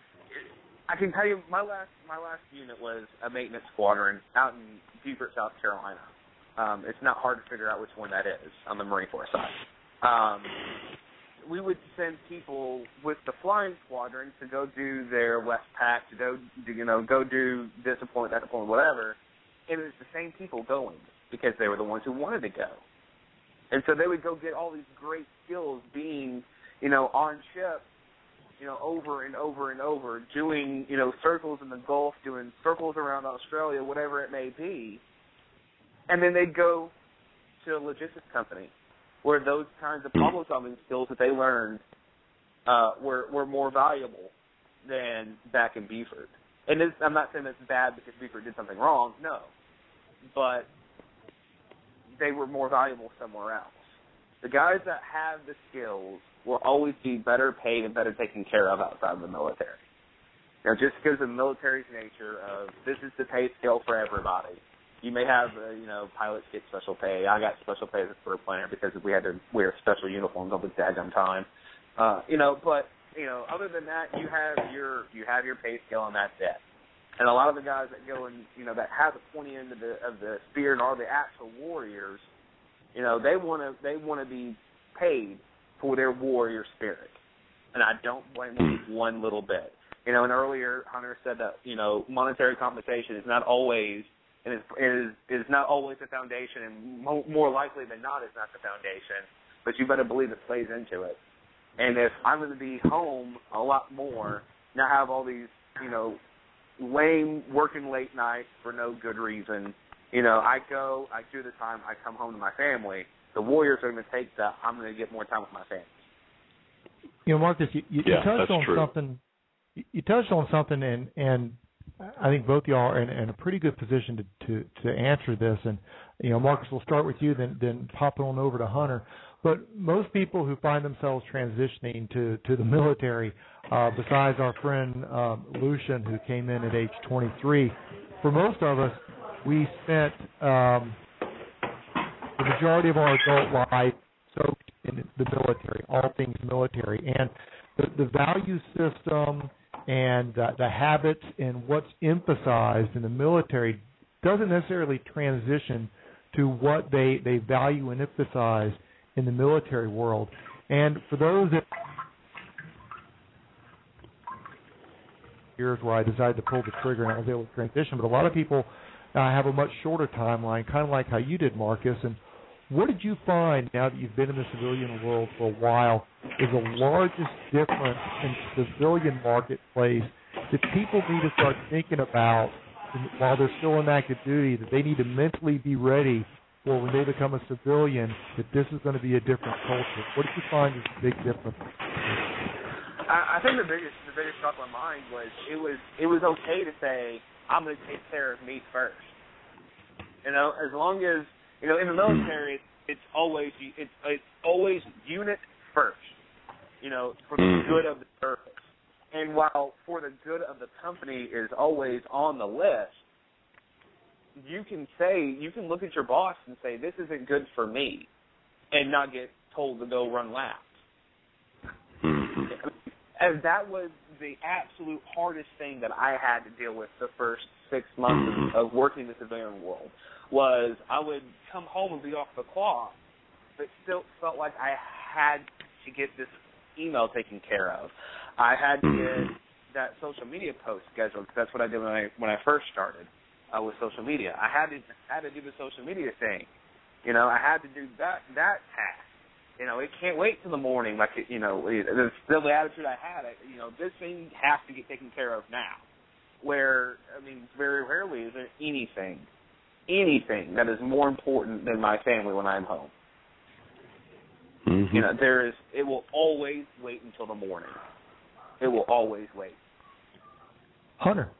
I can tell you, my last my last unit was a maintenance squadron out in Beaufort, South Carolina. Um, it's not hard to figure out which one that is on the Marine Corps side. um, we would send people with the flying squadron to go do their Westpac, to go, you know, go do this appointment, that appointment, whatever. And it was the same people going because they were the ones who wanted to go. And so they would go get all these great skills being, you know, on ship, you know, over and over and over, doing, you know, circles in the Gulf, doing circles around Australia, whatever it may be. And then they'd go to a logistics company where those kinds of problem-solving skills that they learned uh, were, were more valuable than back in Beaufort. And this, I'm not saying that's bad because Beaufort did something wrong, no. But they were more valuable somewhere else. The guys that have the skills will always be better paid and better taken care of outside of the military. You know, just because of the military's nature of this is the pay scale for everybody. You may have, uh, you know, pilots get special pay. I got special pay as a crew planner because we had to wear special uniforms all the daggum time. Uh, you know, but you know, other than that, you have your you have your pay scale and that's it. And a lot of the guys that go and you know that have the pointy end of the of the spear and are the actual warriors, you know, they want to they want to be paid for their warrior spirit, and I don't blame them one little bit. You know, and earlier Hunter said that you know monetary compensation is not always and is is is not always the foundation, and mo- more likely than not is not the foundation. But you better believe it plays into it. And if I'm going to be home a lot more, not have all these you know lame working late nights for no good reason. You know, I go, I do the time, I come home to my family. The Warriors are going to take that. I'm going to get more time with my family. You know, Marcus, you, you, yeah, you touched on true. something. You touched on something, and and I think both of y'all are in, in a pretty good position to, to to answer this. And you know, Marcus, we'll start with you, then then pop on over to Hunter. But most people who find themselves transitioning to, to the military, uh, besides our friend um, Lucian, who came in at age twenty-three, for most of us, we spent um, the majority of our adult life soaked in the military, all things military. And the, the value system and uh, the habits and what's emphasized in the military doesn't necessarily transition to what they, they value and emphasize in the military world. And for those that years where I decided to pull the trigger and I was able to transition, but a lot of people uh, have a much shorter timeline, kind of like how you did, Marcus. And what did you find, now that you've been in the civilian world for a while, is the largest difference in the civilian marketplace that people need to start thinking about while they're still in active duty, that they need to mentally be ready for when they become a civilian, that this is going to be a different culture? What did you find is the big difference? I, I think the biggest the biggest shock in my mind was it was it was okay to say I'm going to take care of me first. You know, as long as you know in the military, it's, it's always it's it's always unit first. You know, for the good of the service. And while for the good of the company is always on the list, you can say, you can look at your boss and say, this isn't good for me, and not get told to go run laps. Mm-hmm. And that was the absolute hardest thing that I had to deal with the first six months Mm-hmm. of, of working in the civilian world, was I would come home and be off the clock, but still felt like I had to get this email taken care of. I had to get that social media post scheduled, because that's what I did when I when I first started uh, with social media. I had to had to do the social media thing. You know, I had to do that that task. You know, it can't wait till the morning. Like, it, you know, it's still the attitude I had. I, you know, this thing has to get taken care of now. Where, I mean, very rarely is there anything, anything that is more important than my family when I'm home. Mm-hmm. You know, there is. It will always wait until the morning. It will always wait. Hunter.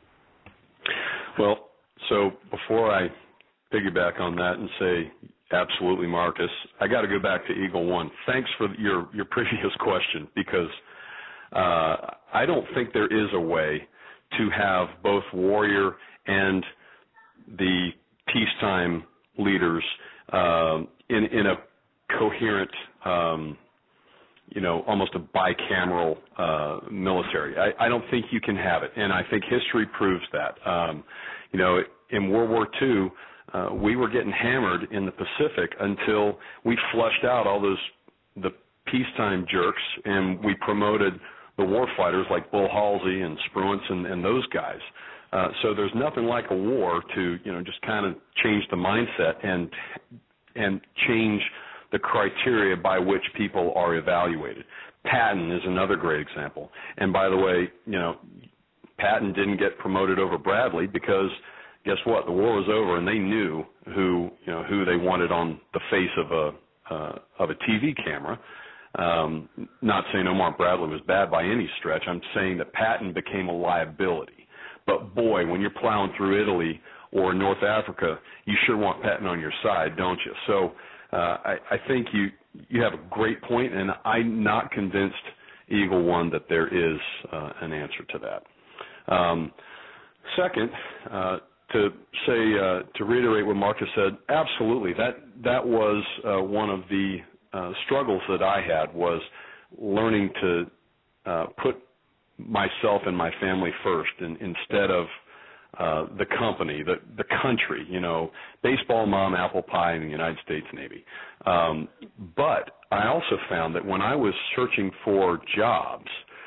Well, so before I piggyback on that and say absolutely, Marcus, I got to go back to Eagle One. Thanks for your your previous question, because uh, I don't think there is a way to have both warrior and the peacetime leaders uh, in in a coherent, um, you know, almost a bicameral uh, military. I, I don't think you can have it, and I think history proves that. Um, you know, in World War Two, uh, we were getting hammered in the Pacific until we flushed out all those the peacetime jerks, and we promoted the war fighters like Bull Halsey and Spruance and, and those guys. Uh, so there's nothing like a war to, you know, just kind of change the mindset and and change the criteria by which people are evaluated. Patton is another great example. And by the way, you know, Patton didn't get promoted over Bradley because guess what? The war was over, and they knew who, you know, who they wanted on the face of a uh, of a T V camera. Um, not saying Omar Bradley was bad by any stretch. I'm saying that Patton became a liability. But boy, when you're plowing through Italy or North Africa, you sure want Patton on your side, don't you? So uh, I, I think you you have a great point, and I'm not convinced, Eagle One, that there is uh, an answer to that. Um, second, uh, to say uh, to reiterate what Marcus said, absolutely, that that was uh, one of the uh, struggles that I had, was learning to uh, put myself and my family first, and instead of uh, the company, the the country, you know, baseball, mom, apple pie, in the United States Navy. Um, but I also found that when I was searching for jobs,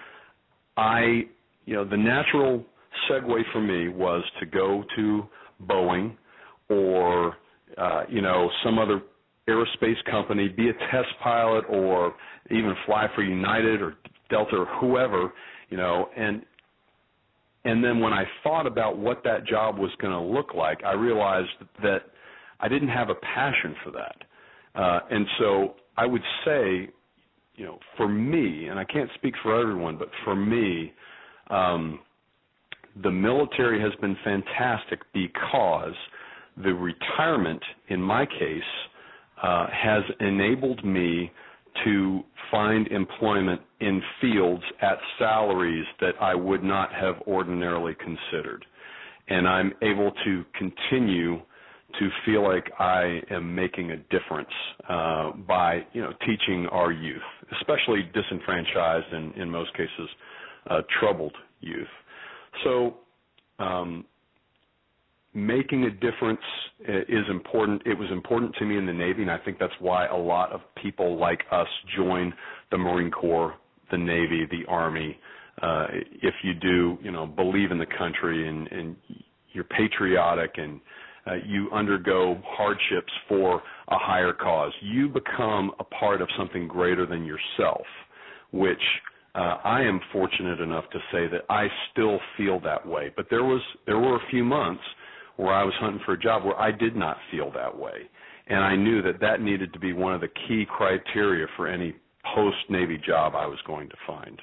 I, you know, the natural segue for me was to go to Boeing or, uh, you know, some other aerospace company, be a test pilot, or even fly for United or Delta or whoever, you know, and and then when I thought about what that job was going to look like, I realized that I didn't have a passion for that. Uh, and so I would say, you know, for me, and I can't speak for everyone, but for me, um, the military has been fantastic because the retirement, in my case, uh, has enabled me to find employment in fields at salaries that I would not have ordinarily considered. And I'm able to continue to feel like I am making a difference uh, by, you know, teaching our youth, especially disenfranchised and, in most cases, uh, troubled youth. So um, making a difference is important. It was important to me in the Navy, and I think that's why a lot of people like us join the Marine Corps, the Navy, the Army. Uh, if you do, you know, believe in the country and, and you're patriotic and uh, you undergo hardships for a higher cause, you become a part of something greater than yourself, which uh, I am fortunate enough to say that I still feel that way. But there was there were a few months where I was hunting for a job where I did not feel that way. And I knew that that needed to be one of the key criteria for any post-Navy job I was going to find.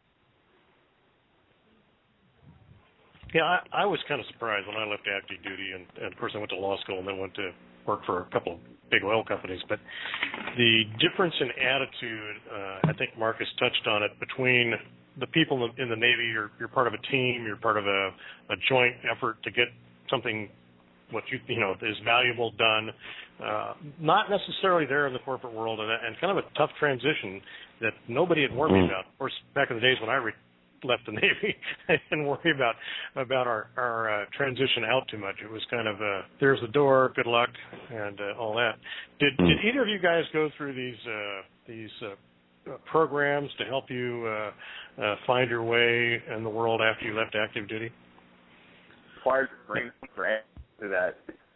Yeah, I, I was kind of surprised when I left active duty, and, and of course I went to law school and then went to work for a couple of big oil companies. But the difference in attitude, uh, I think Marcus touched on it, between the people in the, in the Navy, you're, you're part of a team, you're part of a, a joint effort to get something what you you know is valuable done, uh, not necessarily there in the corporate world, and, and kind of a tough transition that nobody had warned me about. Of course, back in the days when I re- left the Navy, I didn't worry about about our our uh, transition out too much. It was kind of uh, there's the door, good luck, and uh, all that. Did did either of you guys go through these uh, these uh, programs to help you uh, uh, find your way in the world after you left active duty? Required Marine Corps to that.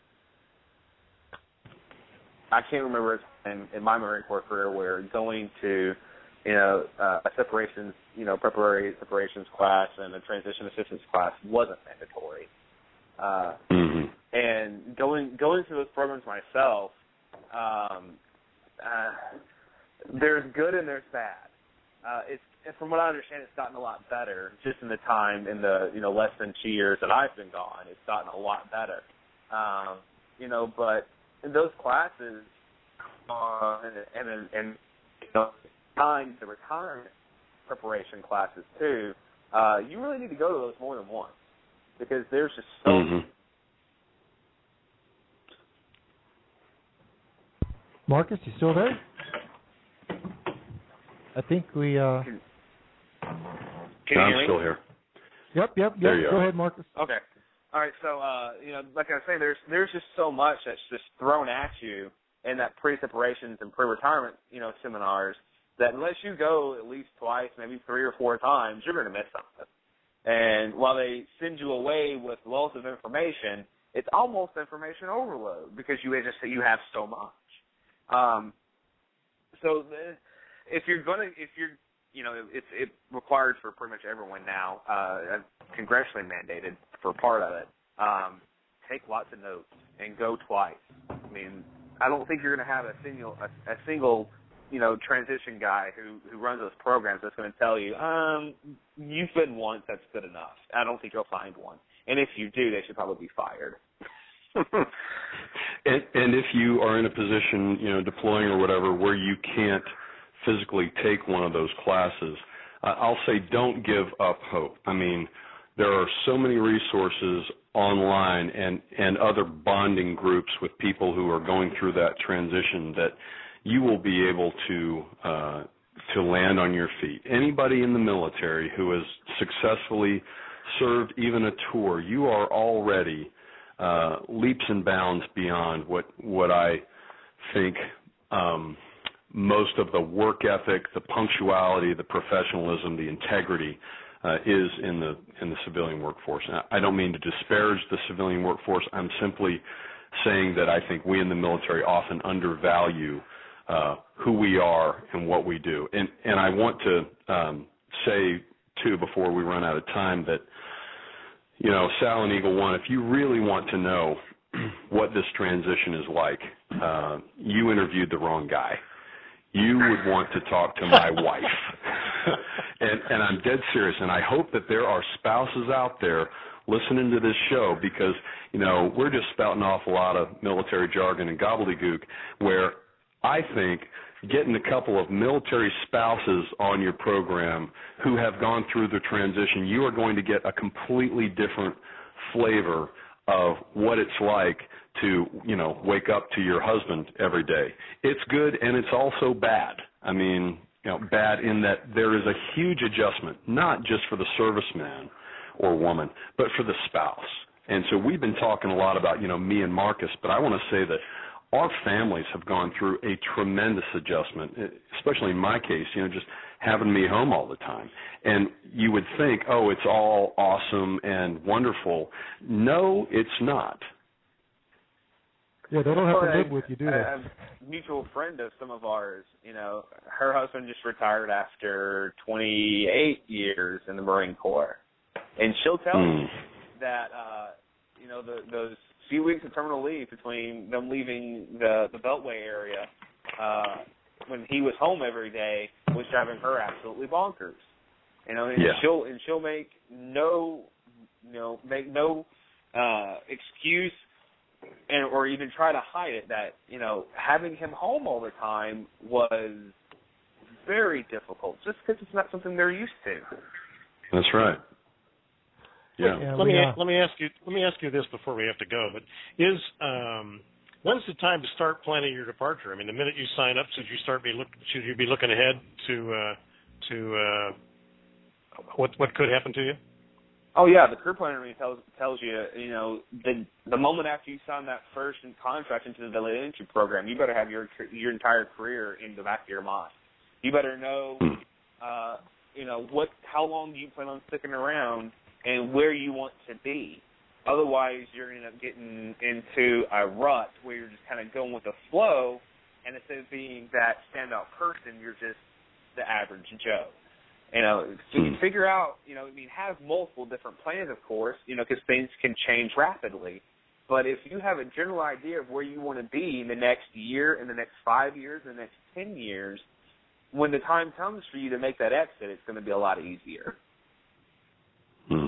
I can't remember in, in my Marine Corps career where going to, you know, uh, a separations, you know, preparatory separations class and a transition assistance class wasn't mandatory. Uh, mm-hmm. And going going through those programs myself, um, uh, there's good and there's bad. Uh, it's from what I understand, it's gotten a lot better just in the time, in the, you know, less than two years that I've been gone. It's gotten a lot better. Um, you know, but in those classes, uh, and, and, and you know, time the retirement preparation classes too, uh, you really need to go to those more than once because there's just so mm-hmm. Marcus, you still there? I think we. Uh... Can you I'm hear me? still here. Yep, yep, yep. There you Go are. ahead, Marcus. Okay. All right. So, uh, you know, like I was saying, there's there's just so much that's just thrown at you in that pre-separations and pre-retirement, you know, seminars that unless you go at least twice, maybe three or four times, you're going to miss something. And while they send you away with lots of information, it's almost information overload because you just you have so much. Um, so the, if you're gonna, if you're, you know, it's it required for pretty much everyone now, uh, congressionally mandated for part of it. Um, take lots of notes and go twice. I mean, I don't think you're going to have a single a, a single you know transition guy who who runs those programs that's going to tell you, um, you've been once, that's good enough. I don't think you'll find one. And if you do, they should probably be fired. and, and if you are in a position, you know, deploying or whatever, where you can't physically take one of those classes, uh, I'll say don't give up hope. I mean, there are so many resources online and, and other bonding groups with people who are going through that transition that you will be able to uh, to land on your feet. Anybody in the military who has successfully served even a tour, you are already uh, leaps and bounds beyond what what I think um, most of the work ethic, the punctuality, the professionalism, the integrity uh, is in the in the civilian workforce. And I don't mean to disparage the civilian workforce. I'm simply saying that I think we in the military often undervalue uh, who we are and what we do. And and I want to um, say too, before we run out of time, that you know, Sal and Eagle One, if you really want to know what this transition is like, uh, you interviewed the wrong guy. You would want to talk to my wife. and, and I'm dead serious, and I hope that there are spouses out there listening to this show because, you know, we're just spouting off a lot of military jargon and gobbledygook where I think getting a couple of military spouses on your program who have gone through the transition, you are going to get a completely different flavor of what it's like to, you know, wake up to your husband every day. It's good and it's also bad. I mean, you know, bad in that there is a huge adjustment, not just for the serviceman or woman, but for the spouse. And so we've been talking a lot about, you know, me and Marcus, but I want to say that our families have gone through a tremendous adjustment, especially in my case, you know, just having me home all the time. And you would think, oh, it's all awesome and wonderful. No, it's not. Yeah, they don't have to live with you, do they? A, a mutual friend of some of ours, you know, her husband just retired after twenty-eight years in the Marine Corps. And she'll tell mm. me that, uh, you know, the, those few weeks of terminal leave between them leaving the, the Beltway area uh, when he was home every day was driving her absolutely bonkers. You know, and yeah. she'll and she'll make no, you know, make no uh, excuse and or even try to hide it that, you know, having him home all the time was very difficult just because it's not something they're used to. That's right. Yeah. yeah let me uh, let me ask you let me ask you this before we have to go. But is um, when's the time to start planning your departure? I mean, the minute you sign up, should you start be look should you be looking ahead to uh, to uh, what what could happen to you? Oh yeah, the career planner tells tells you you know the the moment after you sign that first contract into the delayed entry program, you better have your your entire career in the back of your mind. You better know uh, you know what how long you plan on sticking around and where you want to be. Otherwise, you're going to end up getting into a rut where you're just kind of going with the flow, and instead of being that standout person, you're just the average Joe. You know, so you figure out, you know, I mean, have multiple different plans, of course, you know, because things can change rapidly. But if you have a general idea of where you want to be in the next year, in the next five years, in the next ten years, when the time comes for you to make that exit, it's going to be a lot easier. Hmm.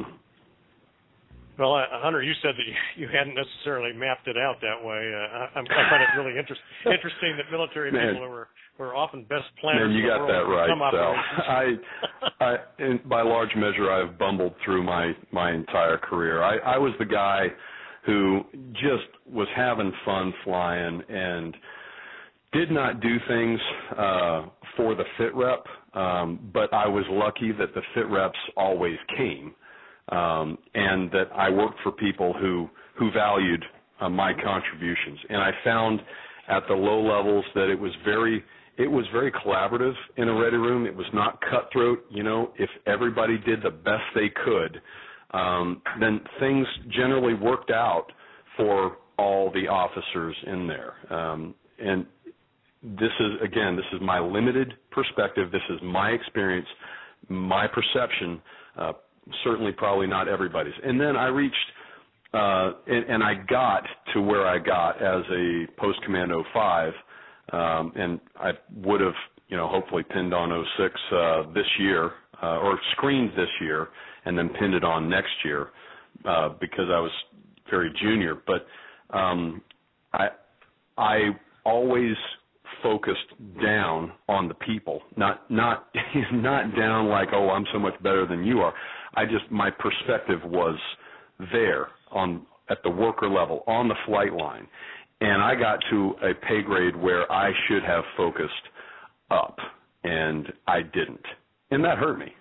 Well, uh, Hunter, you said that you, you hadn't necessarily mapped it out that way. Uh, I, I find it really interest, interesting that military Man. people are, are often best planners. Man, you got that right, Sal. I, I, in, by large measure, I've bumbled through my, my entire career. I, I was the guy who just was having fun flying and did not do things uh, for the fit rep, um, but I was lucky that the fit reps always came. Um, and that I worked for people who who valued uh, my contributions. And I found at the low levels, that it was very it was very collaborative in a ready room. It was not cutthroat. You know, if everybody did the best they could, um, then things generally worked out for all the officers in there. Um, and this is, again, this is my limited perspective. This is my experience, my perception, uh, certainly probably not everybody's. And then I reached, uh, and, and I got to where I got as a Post Command oh five, um, and I would have, you know, hopefully pinned on oh six uh, this year, uh, or screened this year, and then pinned it on next year uh, because I was very junior. But um, I, I always focused down on the people, not not not down like, oh, I'm so much better than you are. I just, my perspective was there on at the worker level, on the flight line, and I got to a pay grade where I should have focused up, and I didn't, and that hurt me.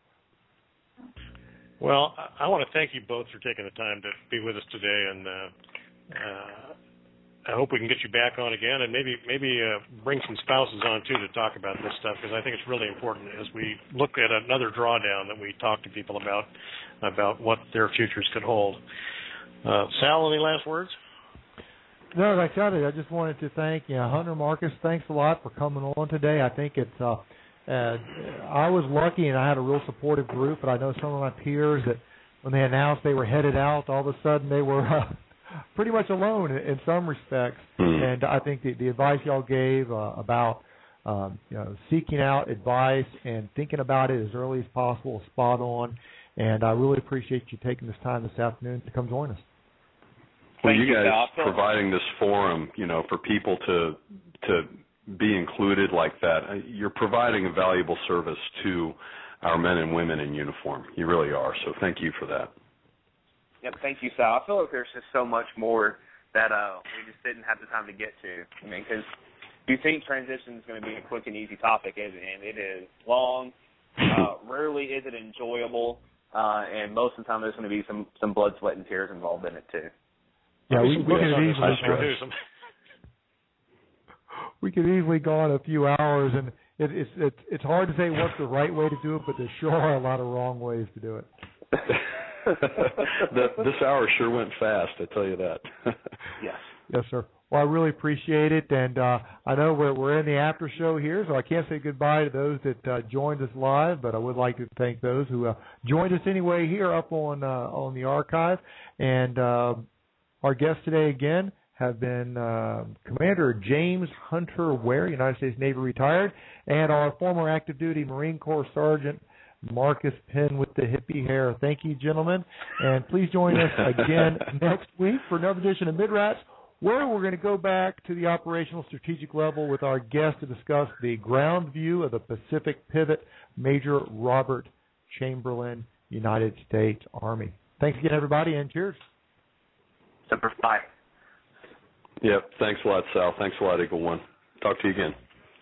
Well, I want to thank you both for taking the time to be with us today, and uh, uh, I hope we can get you back on again, and maybe maybe uh, bring some spouses on too to talk about this stuff, because I think it's really important as we look at another drawdown that we talk to people about about what their futures could hold. Uh, Sal, any last words? No, like I said, I just wanted to thank you know, Hunter Marcus. Thanks a lot for coming on today. I think it's uh, uh, I was lucky and I had a real supportive group, but I know some of my peers that when they announced they were headed out, all of a sudden they were uh, pretty much alone in, in some respects. Mm. And I think the, the advice y'all gave uh, about um, you know seeking out advice and thinking about it as early as possible is spot on. And I really appreciate you taking this time this afternoon to come join us. Well, you guys providing this forum, you know, for people to to be included like that, you're providing a valuable service to our men and women in uniform. You really are. So thank you for that. Yep, thank you, Sal. I feel like there's just so much more that uh, we just didn't have the time to get to. I mean, because you think transition is going to be a quick and easy topic, and it is long. Uh, rarely is it enjoyable, uh, and most of the time there's going to be some, some blood, sweat, and tears involved in it, too. Yeah, we, we could have easily we could easily go on a few hours, and it, it's it's it's hard to say what's the right way to do it, but there sure are a lot of wrong ways to do it. the, this hour sure went fast, I tell you that. Yes. Yes, sir. Well, I really appreciate it, and uh, I know we're we're in the after show here, so I can't say goodbye to those that uh, joined us live, but I would like to thank those who uh, joined us anyway here up on uh, on the archive. And uh, our guests today again have been uh, Commander James Hunter Ware, United States Navy retired, and our former active duty Marine Corps Sergeant Marcus Penn with the hippie hair. Thank you, gentlemen, and please join us again next week for another edition of Mid-Rats, where we're going to go back to the operational strategic level with our guest to discuss the ground view of the Pacific Pivot, Major Robert Chamberlain, United States Army. Thanks again, everybody, and cheers. Semper Fi. Yep, thanks a lot, Sal. Thanks a lot, Eagle One. Talk to you again.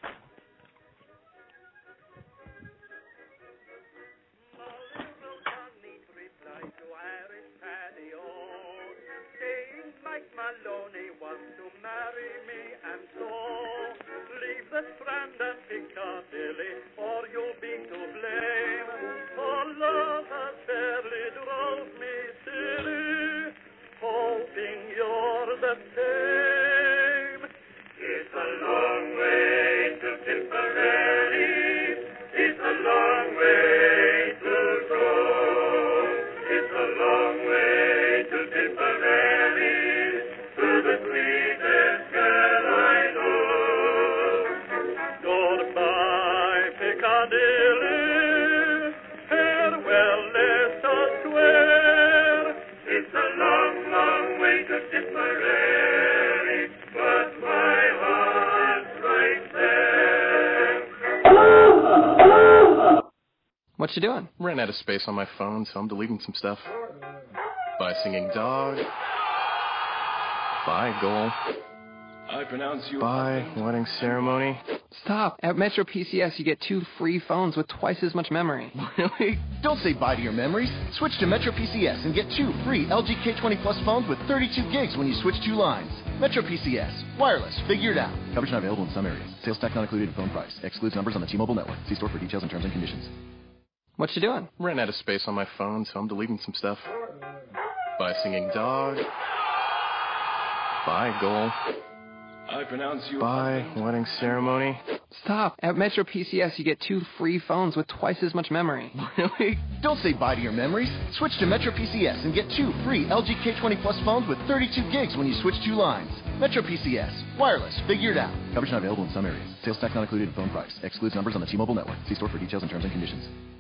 Maloney wants to marry me, and so leave the Strand and Piccadilly, or you'll be to blame. For love has fairly drove me silly, hoping you're the same. It's a long way to Tipperary, it's a long way to go. It's a long way to Tipperary, the sweetest girl I know. Goodbye, Piccadilly, farewell, let us swear. It's a long, long way to Tipperary, but my heart's right there. What you doing? I'm running out of space on my phone, so I'm deleting some stuff. By singing dog. Bye, goal. I pronounce you. Bye, wedding ceremony. Stop. At Metro P C S, you get two free phones with twice as much memory. Really? Don't say bye to your memories. Switch to Metro P C S and get two free L G K twenty Plus phones with thirty-two gigs when you switch two lines. Metro P C S. Wireless. Figured out. Coverage not available in some areas. Sales tax not included in phone price. Excludes numbers on the T-Mobile network. See store for details and terms and conditions. What you doing? I'm running out of space on my phone, so I'm deleting some stuff. Bye, singing dog. Bye, goal. I pronounce you. Bye, wedding ceremony. Stop. At Metro P C S, you get two free phones with twice as much memory. Really? Don't say bye to your memories. Switch to Metro P C S and get two free L G K twenty Plus phones with thirty-two gigs when you switch two lines. Metro P C S. Wireless. Figured out. Coverage not available in some areas. Sales tax not included in phone price. Excludes numbers on the T-Mobile network. See store for details and terms and conditions.